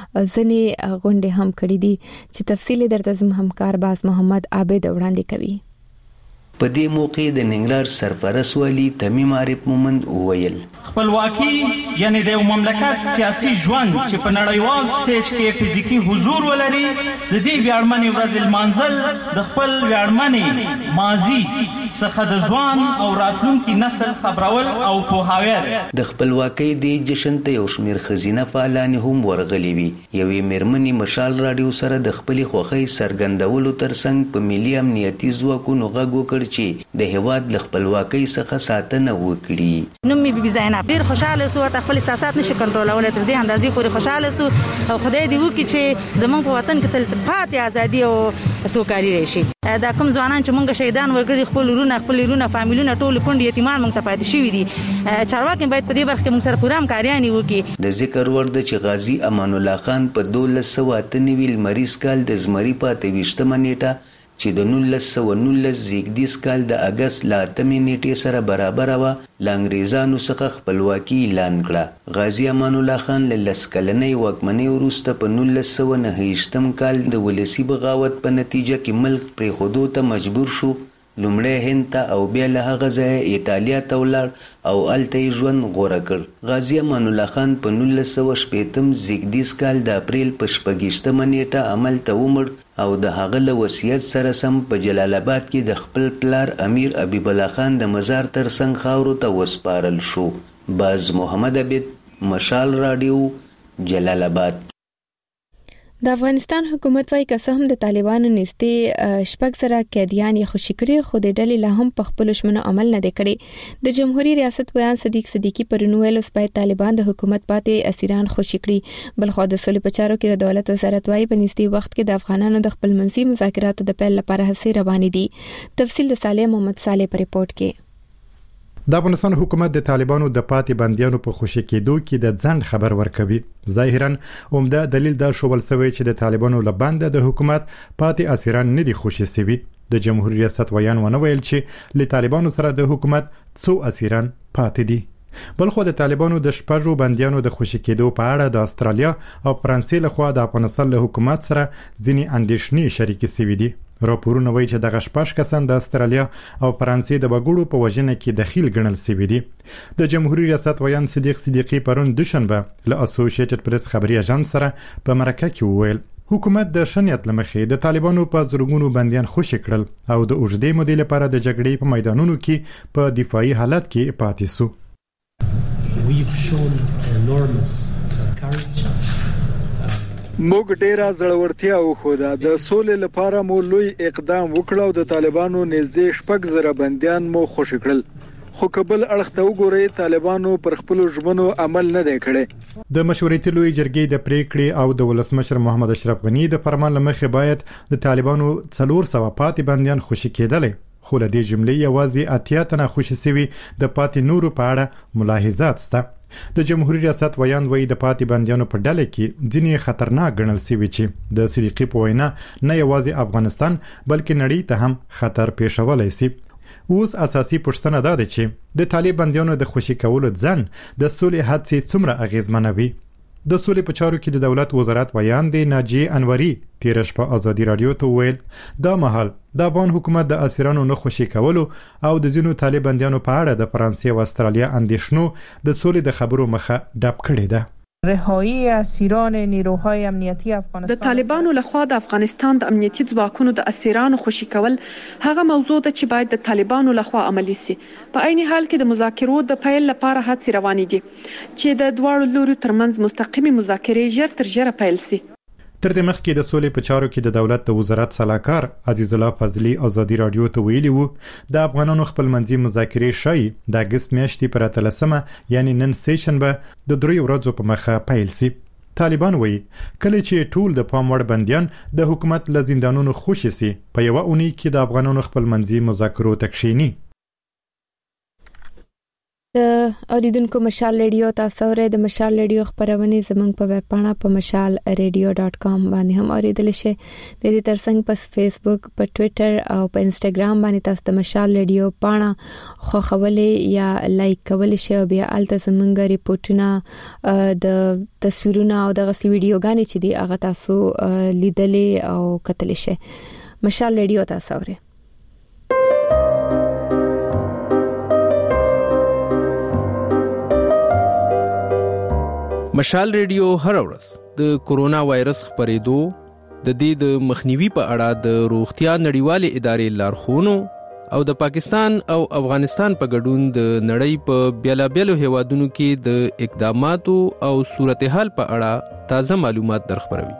ځنې غونډې هم کړې دي چې تفصیل درته زم همکار باز محمد عابد وړاندې کوي. په دې موقع د ننګرهار سرپرست والی تمیم عارف مومند وویل خپلواکي یعنی د مملکت سیاسي ژوند چې په نړیوال سټیج کې فزیکی حضور ولري د دې ویاړمنې ورځ لمانځل د خپل ویاړمنې ماضي څخه د ځوان او راتلونکي نسل خبرول او پوهاوی دی. د خپلواکۍ د جشن ته یو شمېر ښځینه فعالان هم ورغلي وي. یوې مېرمنې مشال راډیو سره د خپلې خوښۍ څرګندولو ترڅنګ په ملي امنیتي ځواکونو غږ وکړ چې د هیواد له خپلواکۍ څخه ساتنه وکړي. نوم مې بي زینب ډېر خوشاله سو ته خپل احساسات نشي کنټرولولای تر دې اندازې پورې خوشاله سو او خدای دې وکړي چې زموږ په وطن کې تل پاتې ازادي او سوکالي راشي. دا کوم ځوانان چې مونږ شهیدان ورګړي خپل ورونه خپل ورونه فامیلونه ټول کونډ یتیمان مونږ ته پاتې شوي دي. چارواکي باید په دې برخه کې مونږ سره پوره همکاریانې وکړي. د ذکر وړ ده چې غازی امان الله خان په دولس سوه اته نوي لمریز کال د زمري په اته ویشتمه نیټه چې د نولس سوه نولس زیږدیز کال د اګست له اتمې نیټې سره برابره وه له انګریزانو څخه خپلواکي اعلان کړه. غازی امان الله خان له لس کلنۍ واکمنۍ وروسته په نولس سوه نهه ویشتم کال د ولسي بغاوت په نتیجه کې ملک پرېښودو ته مجبور شو. لومړی هند ته او بیا له هغه ځایه ایټالیا ته ولاړ او هلته یې ژوند غوره کړ. غازی امان الله خان په نولس سوه شپېتم زیږدیز کال د اپریل په شپږویشتمه نیټه عمل ته ومړ او د هغه له وصیت سره سم په جلال آباد کې د خپل پلار امیر حبیب الله خان د مزار ترڅنګ خاورو ته وسپارل شو. باز محمد عبید، مشال راډیو، جلال آباد. د افغانستان حکومت وايي که څه هم د طالبانو نږدې شپږ زره قیدیان یې خوشي کړي خو د ډلې لا هم په خپلو ژمنو عمل نه دی کړی. د جمهوریت ریاست بیان صدیق صدیقي پرون ویل اوس باید طالبان د حکومت پاتې اسیران خوشي کړي. بلخو د سولې په چارو کې د دولت وزارت وايي په نږدې وخت کې د افغانانو د خپل منځي مذاکراتو د پیل لپاره هڅې روانې دي. تفصیل د صالح محمد صالح په ریپورت کې. د افغانستان حکومت د طالبانو د پاتې بندیانو په خوشي کېدو کې د ځنډ خبر ورکوي. ظاهرا عمده دلیل دا شوبل سوی چې د طالبانو لبند د حکومت پاتې اسیران نه دي خوشي سوي. د جمهوریت ریاست ویان ونه ویل چې له طالبانو سره د حکومت څو اسیران پاتې دي. بلخو د طالبانو د شپږو بندیانو د خوشي کېدو په اړه د استرالیا او فرانسې لخوا د افغانستان له حکومت سره ځینې اندېښنې شریکې سوي دي. راپورونه وایي چې دغه شپږ کسان د استرالیا او فرانسې د وګړو په وژنه کې دخیل ګڼل شوي دي. د جمهوریت ریاست ویان صدیق صدیقي پرون دوشنبه له اسوسییټډ پریس خبري اژانس سره په مرکه کې وویل حکومت د شنیت لمخې د طالبانو په زرګونو بندیان خوشي کړل او د اوږدې مودې لپاره د جګړې په میدانونو کې په دفاعي حالت کې پاتې سو. We've shown enormous courage. موږ ډیره زړورتیا وښوده. د سولې لپاره مو لوی اقدام وکړ او د طالبانو نږدې شپږ زره بندیان مو خوشي کړل. خو کبل اړخ ته وګورئ طالبانو پر خپل ژمنو عمل نه دی کړی. د مشورتي لوی جرګې د پریکړې او د ولسمشر محمد اشرف غنی د فرمان لمخې باید د طالبانو څلور سوه پاتې بندیان خوشي کېدل. خو له دې جملې یوازې اتیا تنه خوشي سوي د پاتې نورو په اړه ملاحظات شته. د جمهوریت ریاست ویان وایي د پاتې بندیانو په ډله کې ځینې خطرناک ګڼل شوي چې د صدیقي په وینا نه یوازې افغانستان بلکې نړۍ ته هم خطر پیښولی شي. اوس اساسي پوښتنه دا ده چې د طالب بندیانو د خوشي کولو ځنډ د سولې هڅې څومره اغیزمنوي. د سولې په چارو کې د دولت وزارت ویان دی ناجی انوري تیر شپه ازادي رادیو ته ویل دا مهال د افغان حکومت د اسیرانو نه خوشي کولو او د ځینو طالب بندیانو په اړه د فرانسې او استرالیا اندېښنو د سولې د خبرو مخه ډب کړې ده. رهایی اسیران نیروهای امنیتی افغانستان. د طالبانو لخوا د افغانستان د امنیتي ځواکونو د اسیرانو خوشي کول هغه موضوع ده چې باید د طالبانو لخوا عملی سي. په عین حال کې د مذاکرو د پیل لپاره هڅې روانې دي چې د دواړو لوري ترمنځ مستقیمي مذاکرې ژر تر ژره پیل سي. تر دې مخکې د سولې په چارو کې د دولت د وزارت سلاکار عزیز الله فضلی ازادي رادیو ته ویلي وو د افغانانو خپلمنځي مذاکرې شای د اگست میاشتې پر اتلسمه یعنی نن سیشنبه د درې ورځو په مخه پیل سي. طالبان وایي کله چې ټول د پام وړ بنديان د حکومت له زندانونو خوشي سي په یو اونۍ کې د افغانانو خپلمنځي مذاکرو تکشینی. د اوریدونکو مشال ریډیو تاسو ورې د مشال ریډیو خبرونه زمنګ په ویب پاڼه په مشال ریډیو ډاٹ کام باندې هم اوریدل شي. د دې ترڅنګ په فیسبوک، په ټوئیټر او په انسټاګرام باندې تاسو د مشال ریډیو پاڼه خو خولې یا لایک کول شي او بیا الته زمنګ ریپورتونه د تصویرونه او د غسی ویډیوګانې چې دی هغه تاسو لیدلې او کتل شي. مشال ریډیو تاسو ورې مشال ریډیو هر ورځ د کورونا وایرس خپرېدو د دې د مخنیوي په اړه د روغتیا نړیوالې ادارې لارښوونو او د پاکستان او افغانستان په ګډون د نړۍ په بیلابیلو هیوادونو کې د اقداماتو او صورتحال په اړه تازه معلومات درخبروي.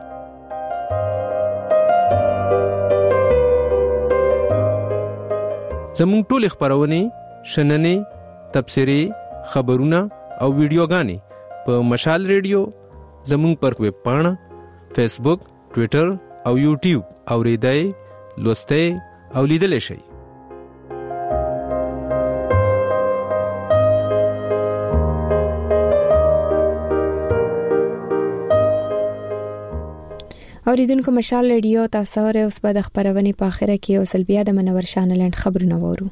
زموږ ټول خبرونه، شننې، تبصرې، خبرونه او ویډیوګانې په مشال ریډیو زموږ پر ویب پاڼه، فیسبوک، ټوئیټر او یوټیوب اوریدای، لوستای او لیدل شي. اوریدونکو مشال ریډیو تاسو ورې اوس په د خبرونه په اخره کې او سلبیا د منور شانلند خبرونه وورو.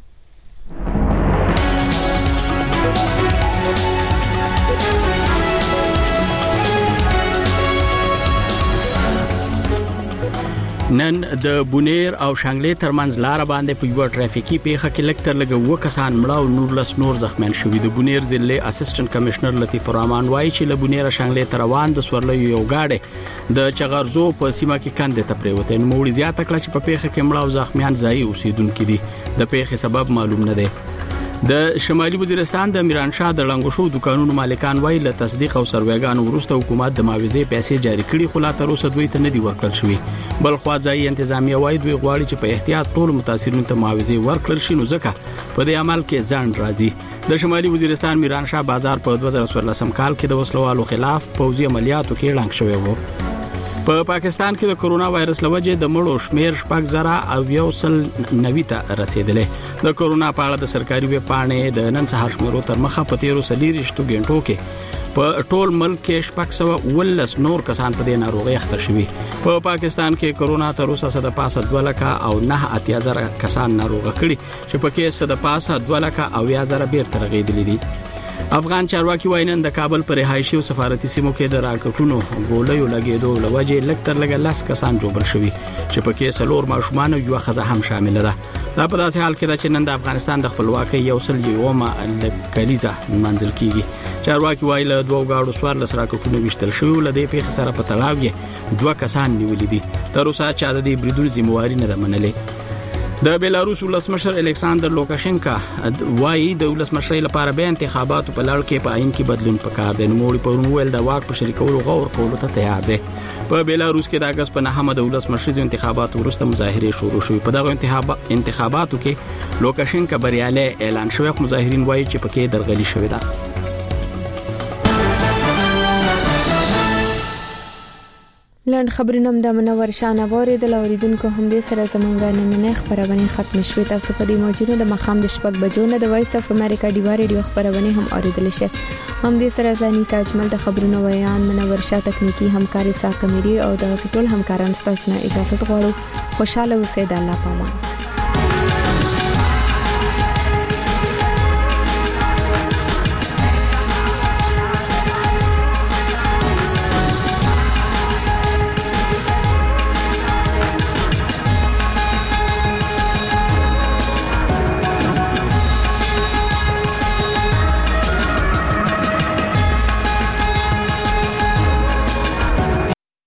نن د بونیر او شانګلې ترمنځ لار باندې په یو ټرافیکي پیښه کې لکټر لګ و کسان مړه او نور لس نور زخمیان شوي. د بونیر ضلع اسسټنټ کمشنر لطیف الرحمن وایي چې له بونیر شانګلې تر روان د سورلۍ یو گاډي د چغرزو په سیمه کې کندې ته پریوته. نو موړي زیاته کړه چې په پیښه کې مړه او زخمیان ځای اوسیدونکو دي. د پیښې سبب معلوم نه دی. د شمالي وزیرستان د میران شاه د لنګوشو دکانونو مالکان وایي له تصدیق او سروېګانو وروسته حکومت د معاوضې پیسې جاری کړي خو لا تر اوسه دوی ته نه دي ورکړل شوی. بل خو ځای انتظامیه وایي دوی غواړي چې په احتیاط ټول متاثرینو ته معاوضې ورکړل شي نو ځکه په دې عمل کې ځان راځي. د شمالي وزیرستان میران شاه بازار په دوه زره څوارلسم کال کې د وسلوالو خلاف پوځي عملیاتو کې اعلان شوی و. په پا پاکستان کې د کرونا وایرس لوجه د مړو شمیر شپږ زره او یو سل نوي ته رسیدلې. د کرونا په اړه د سرکاري ویب پاڼې د نن سهار شمیرو تر مخه په تیرو سلیریشتو غنټو کې په ټول ملک کې شپږ سوه ولس نور کسان په دې ناروغي اخته شوي. په پا پاکستان کې کرونا تر اوسه صد پاسه دوه لکه او نه اتیا زره کسان ناروغه کړي چې پکې صد پاسه دوه لکه او یا زره بیرته رغېدلې دي. افغان چارواکي وايي د کابل پر رهایشي او سفارتي سیمو کې د راکټونو ګولېو لګېدو لوجه لکتر لګ لاس کسان جوړ شوي چې پکې سلور ماشومان او یو خزه هم شامل ده. دا په داسې حال کې ده چې نن د افغانستان د خپلواکۍ یو سل یومه کلیزه منځل کیږي. چارواکي وايي له دوه غاړو سوار لس راکټونو وشتل شوی ول د پیښې سره په تړاو یې دوه کسان نیولې دي. تر اوسه چا د دې بریدونو ذمہواری نه ده منلې. د بیلاروس ولسمشر الکساندر لوکاشنکا وايي د ولسمشر لپاره به انتخاباتو په لړ کې په عین کې بدلون پکار دی. نو موړي په ویل د واک په شریکولو غور کولو ته تیار دی. په بیلاروس کې د اگست په نهمه د ولسمشر انتخاباتو وروسته مظاهره شروع شوې. په دغه انتخاباتو کې لوکاشنکا بریالي اعلان شوی خو مظاهرین وايي چې پکې درغلي شوې ده. لاند خبرونه د منور شانه واره د اوریدونکو هم دې سره زمونږ نن نه خبرونه ختم شوه. تاسو په دې موجوده د مخام د شپږ بجو نه د وایس اف امریکا ډیوا ریډیو خبرونه هم اوریدل شي. هم دې سره ځاني ساجمل د خبرونو ویان منور شاه تکنیکی همکاري ساکمری او د ټول همکارانو ستاسو نه اجازه غواړو. خوشاله اوسئ. د الله پامان.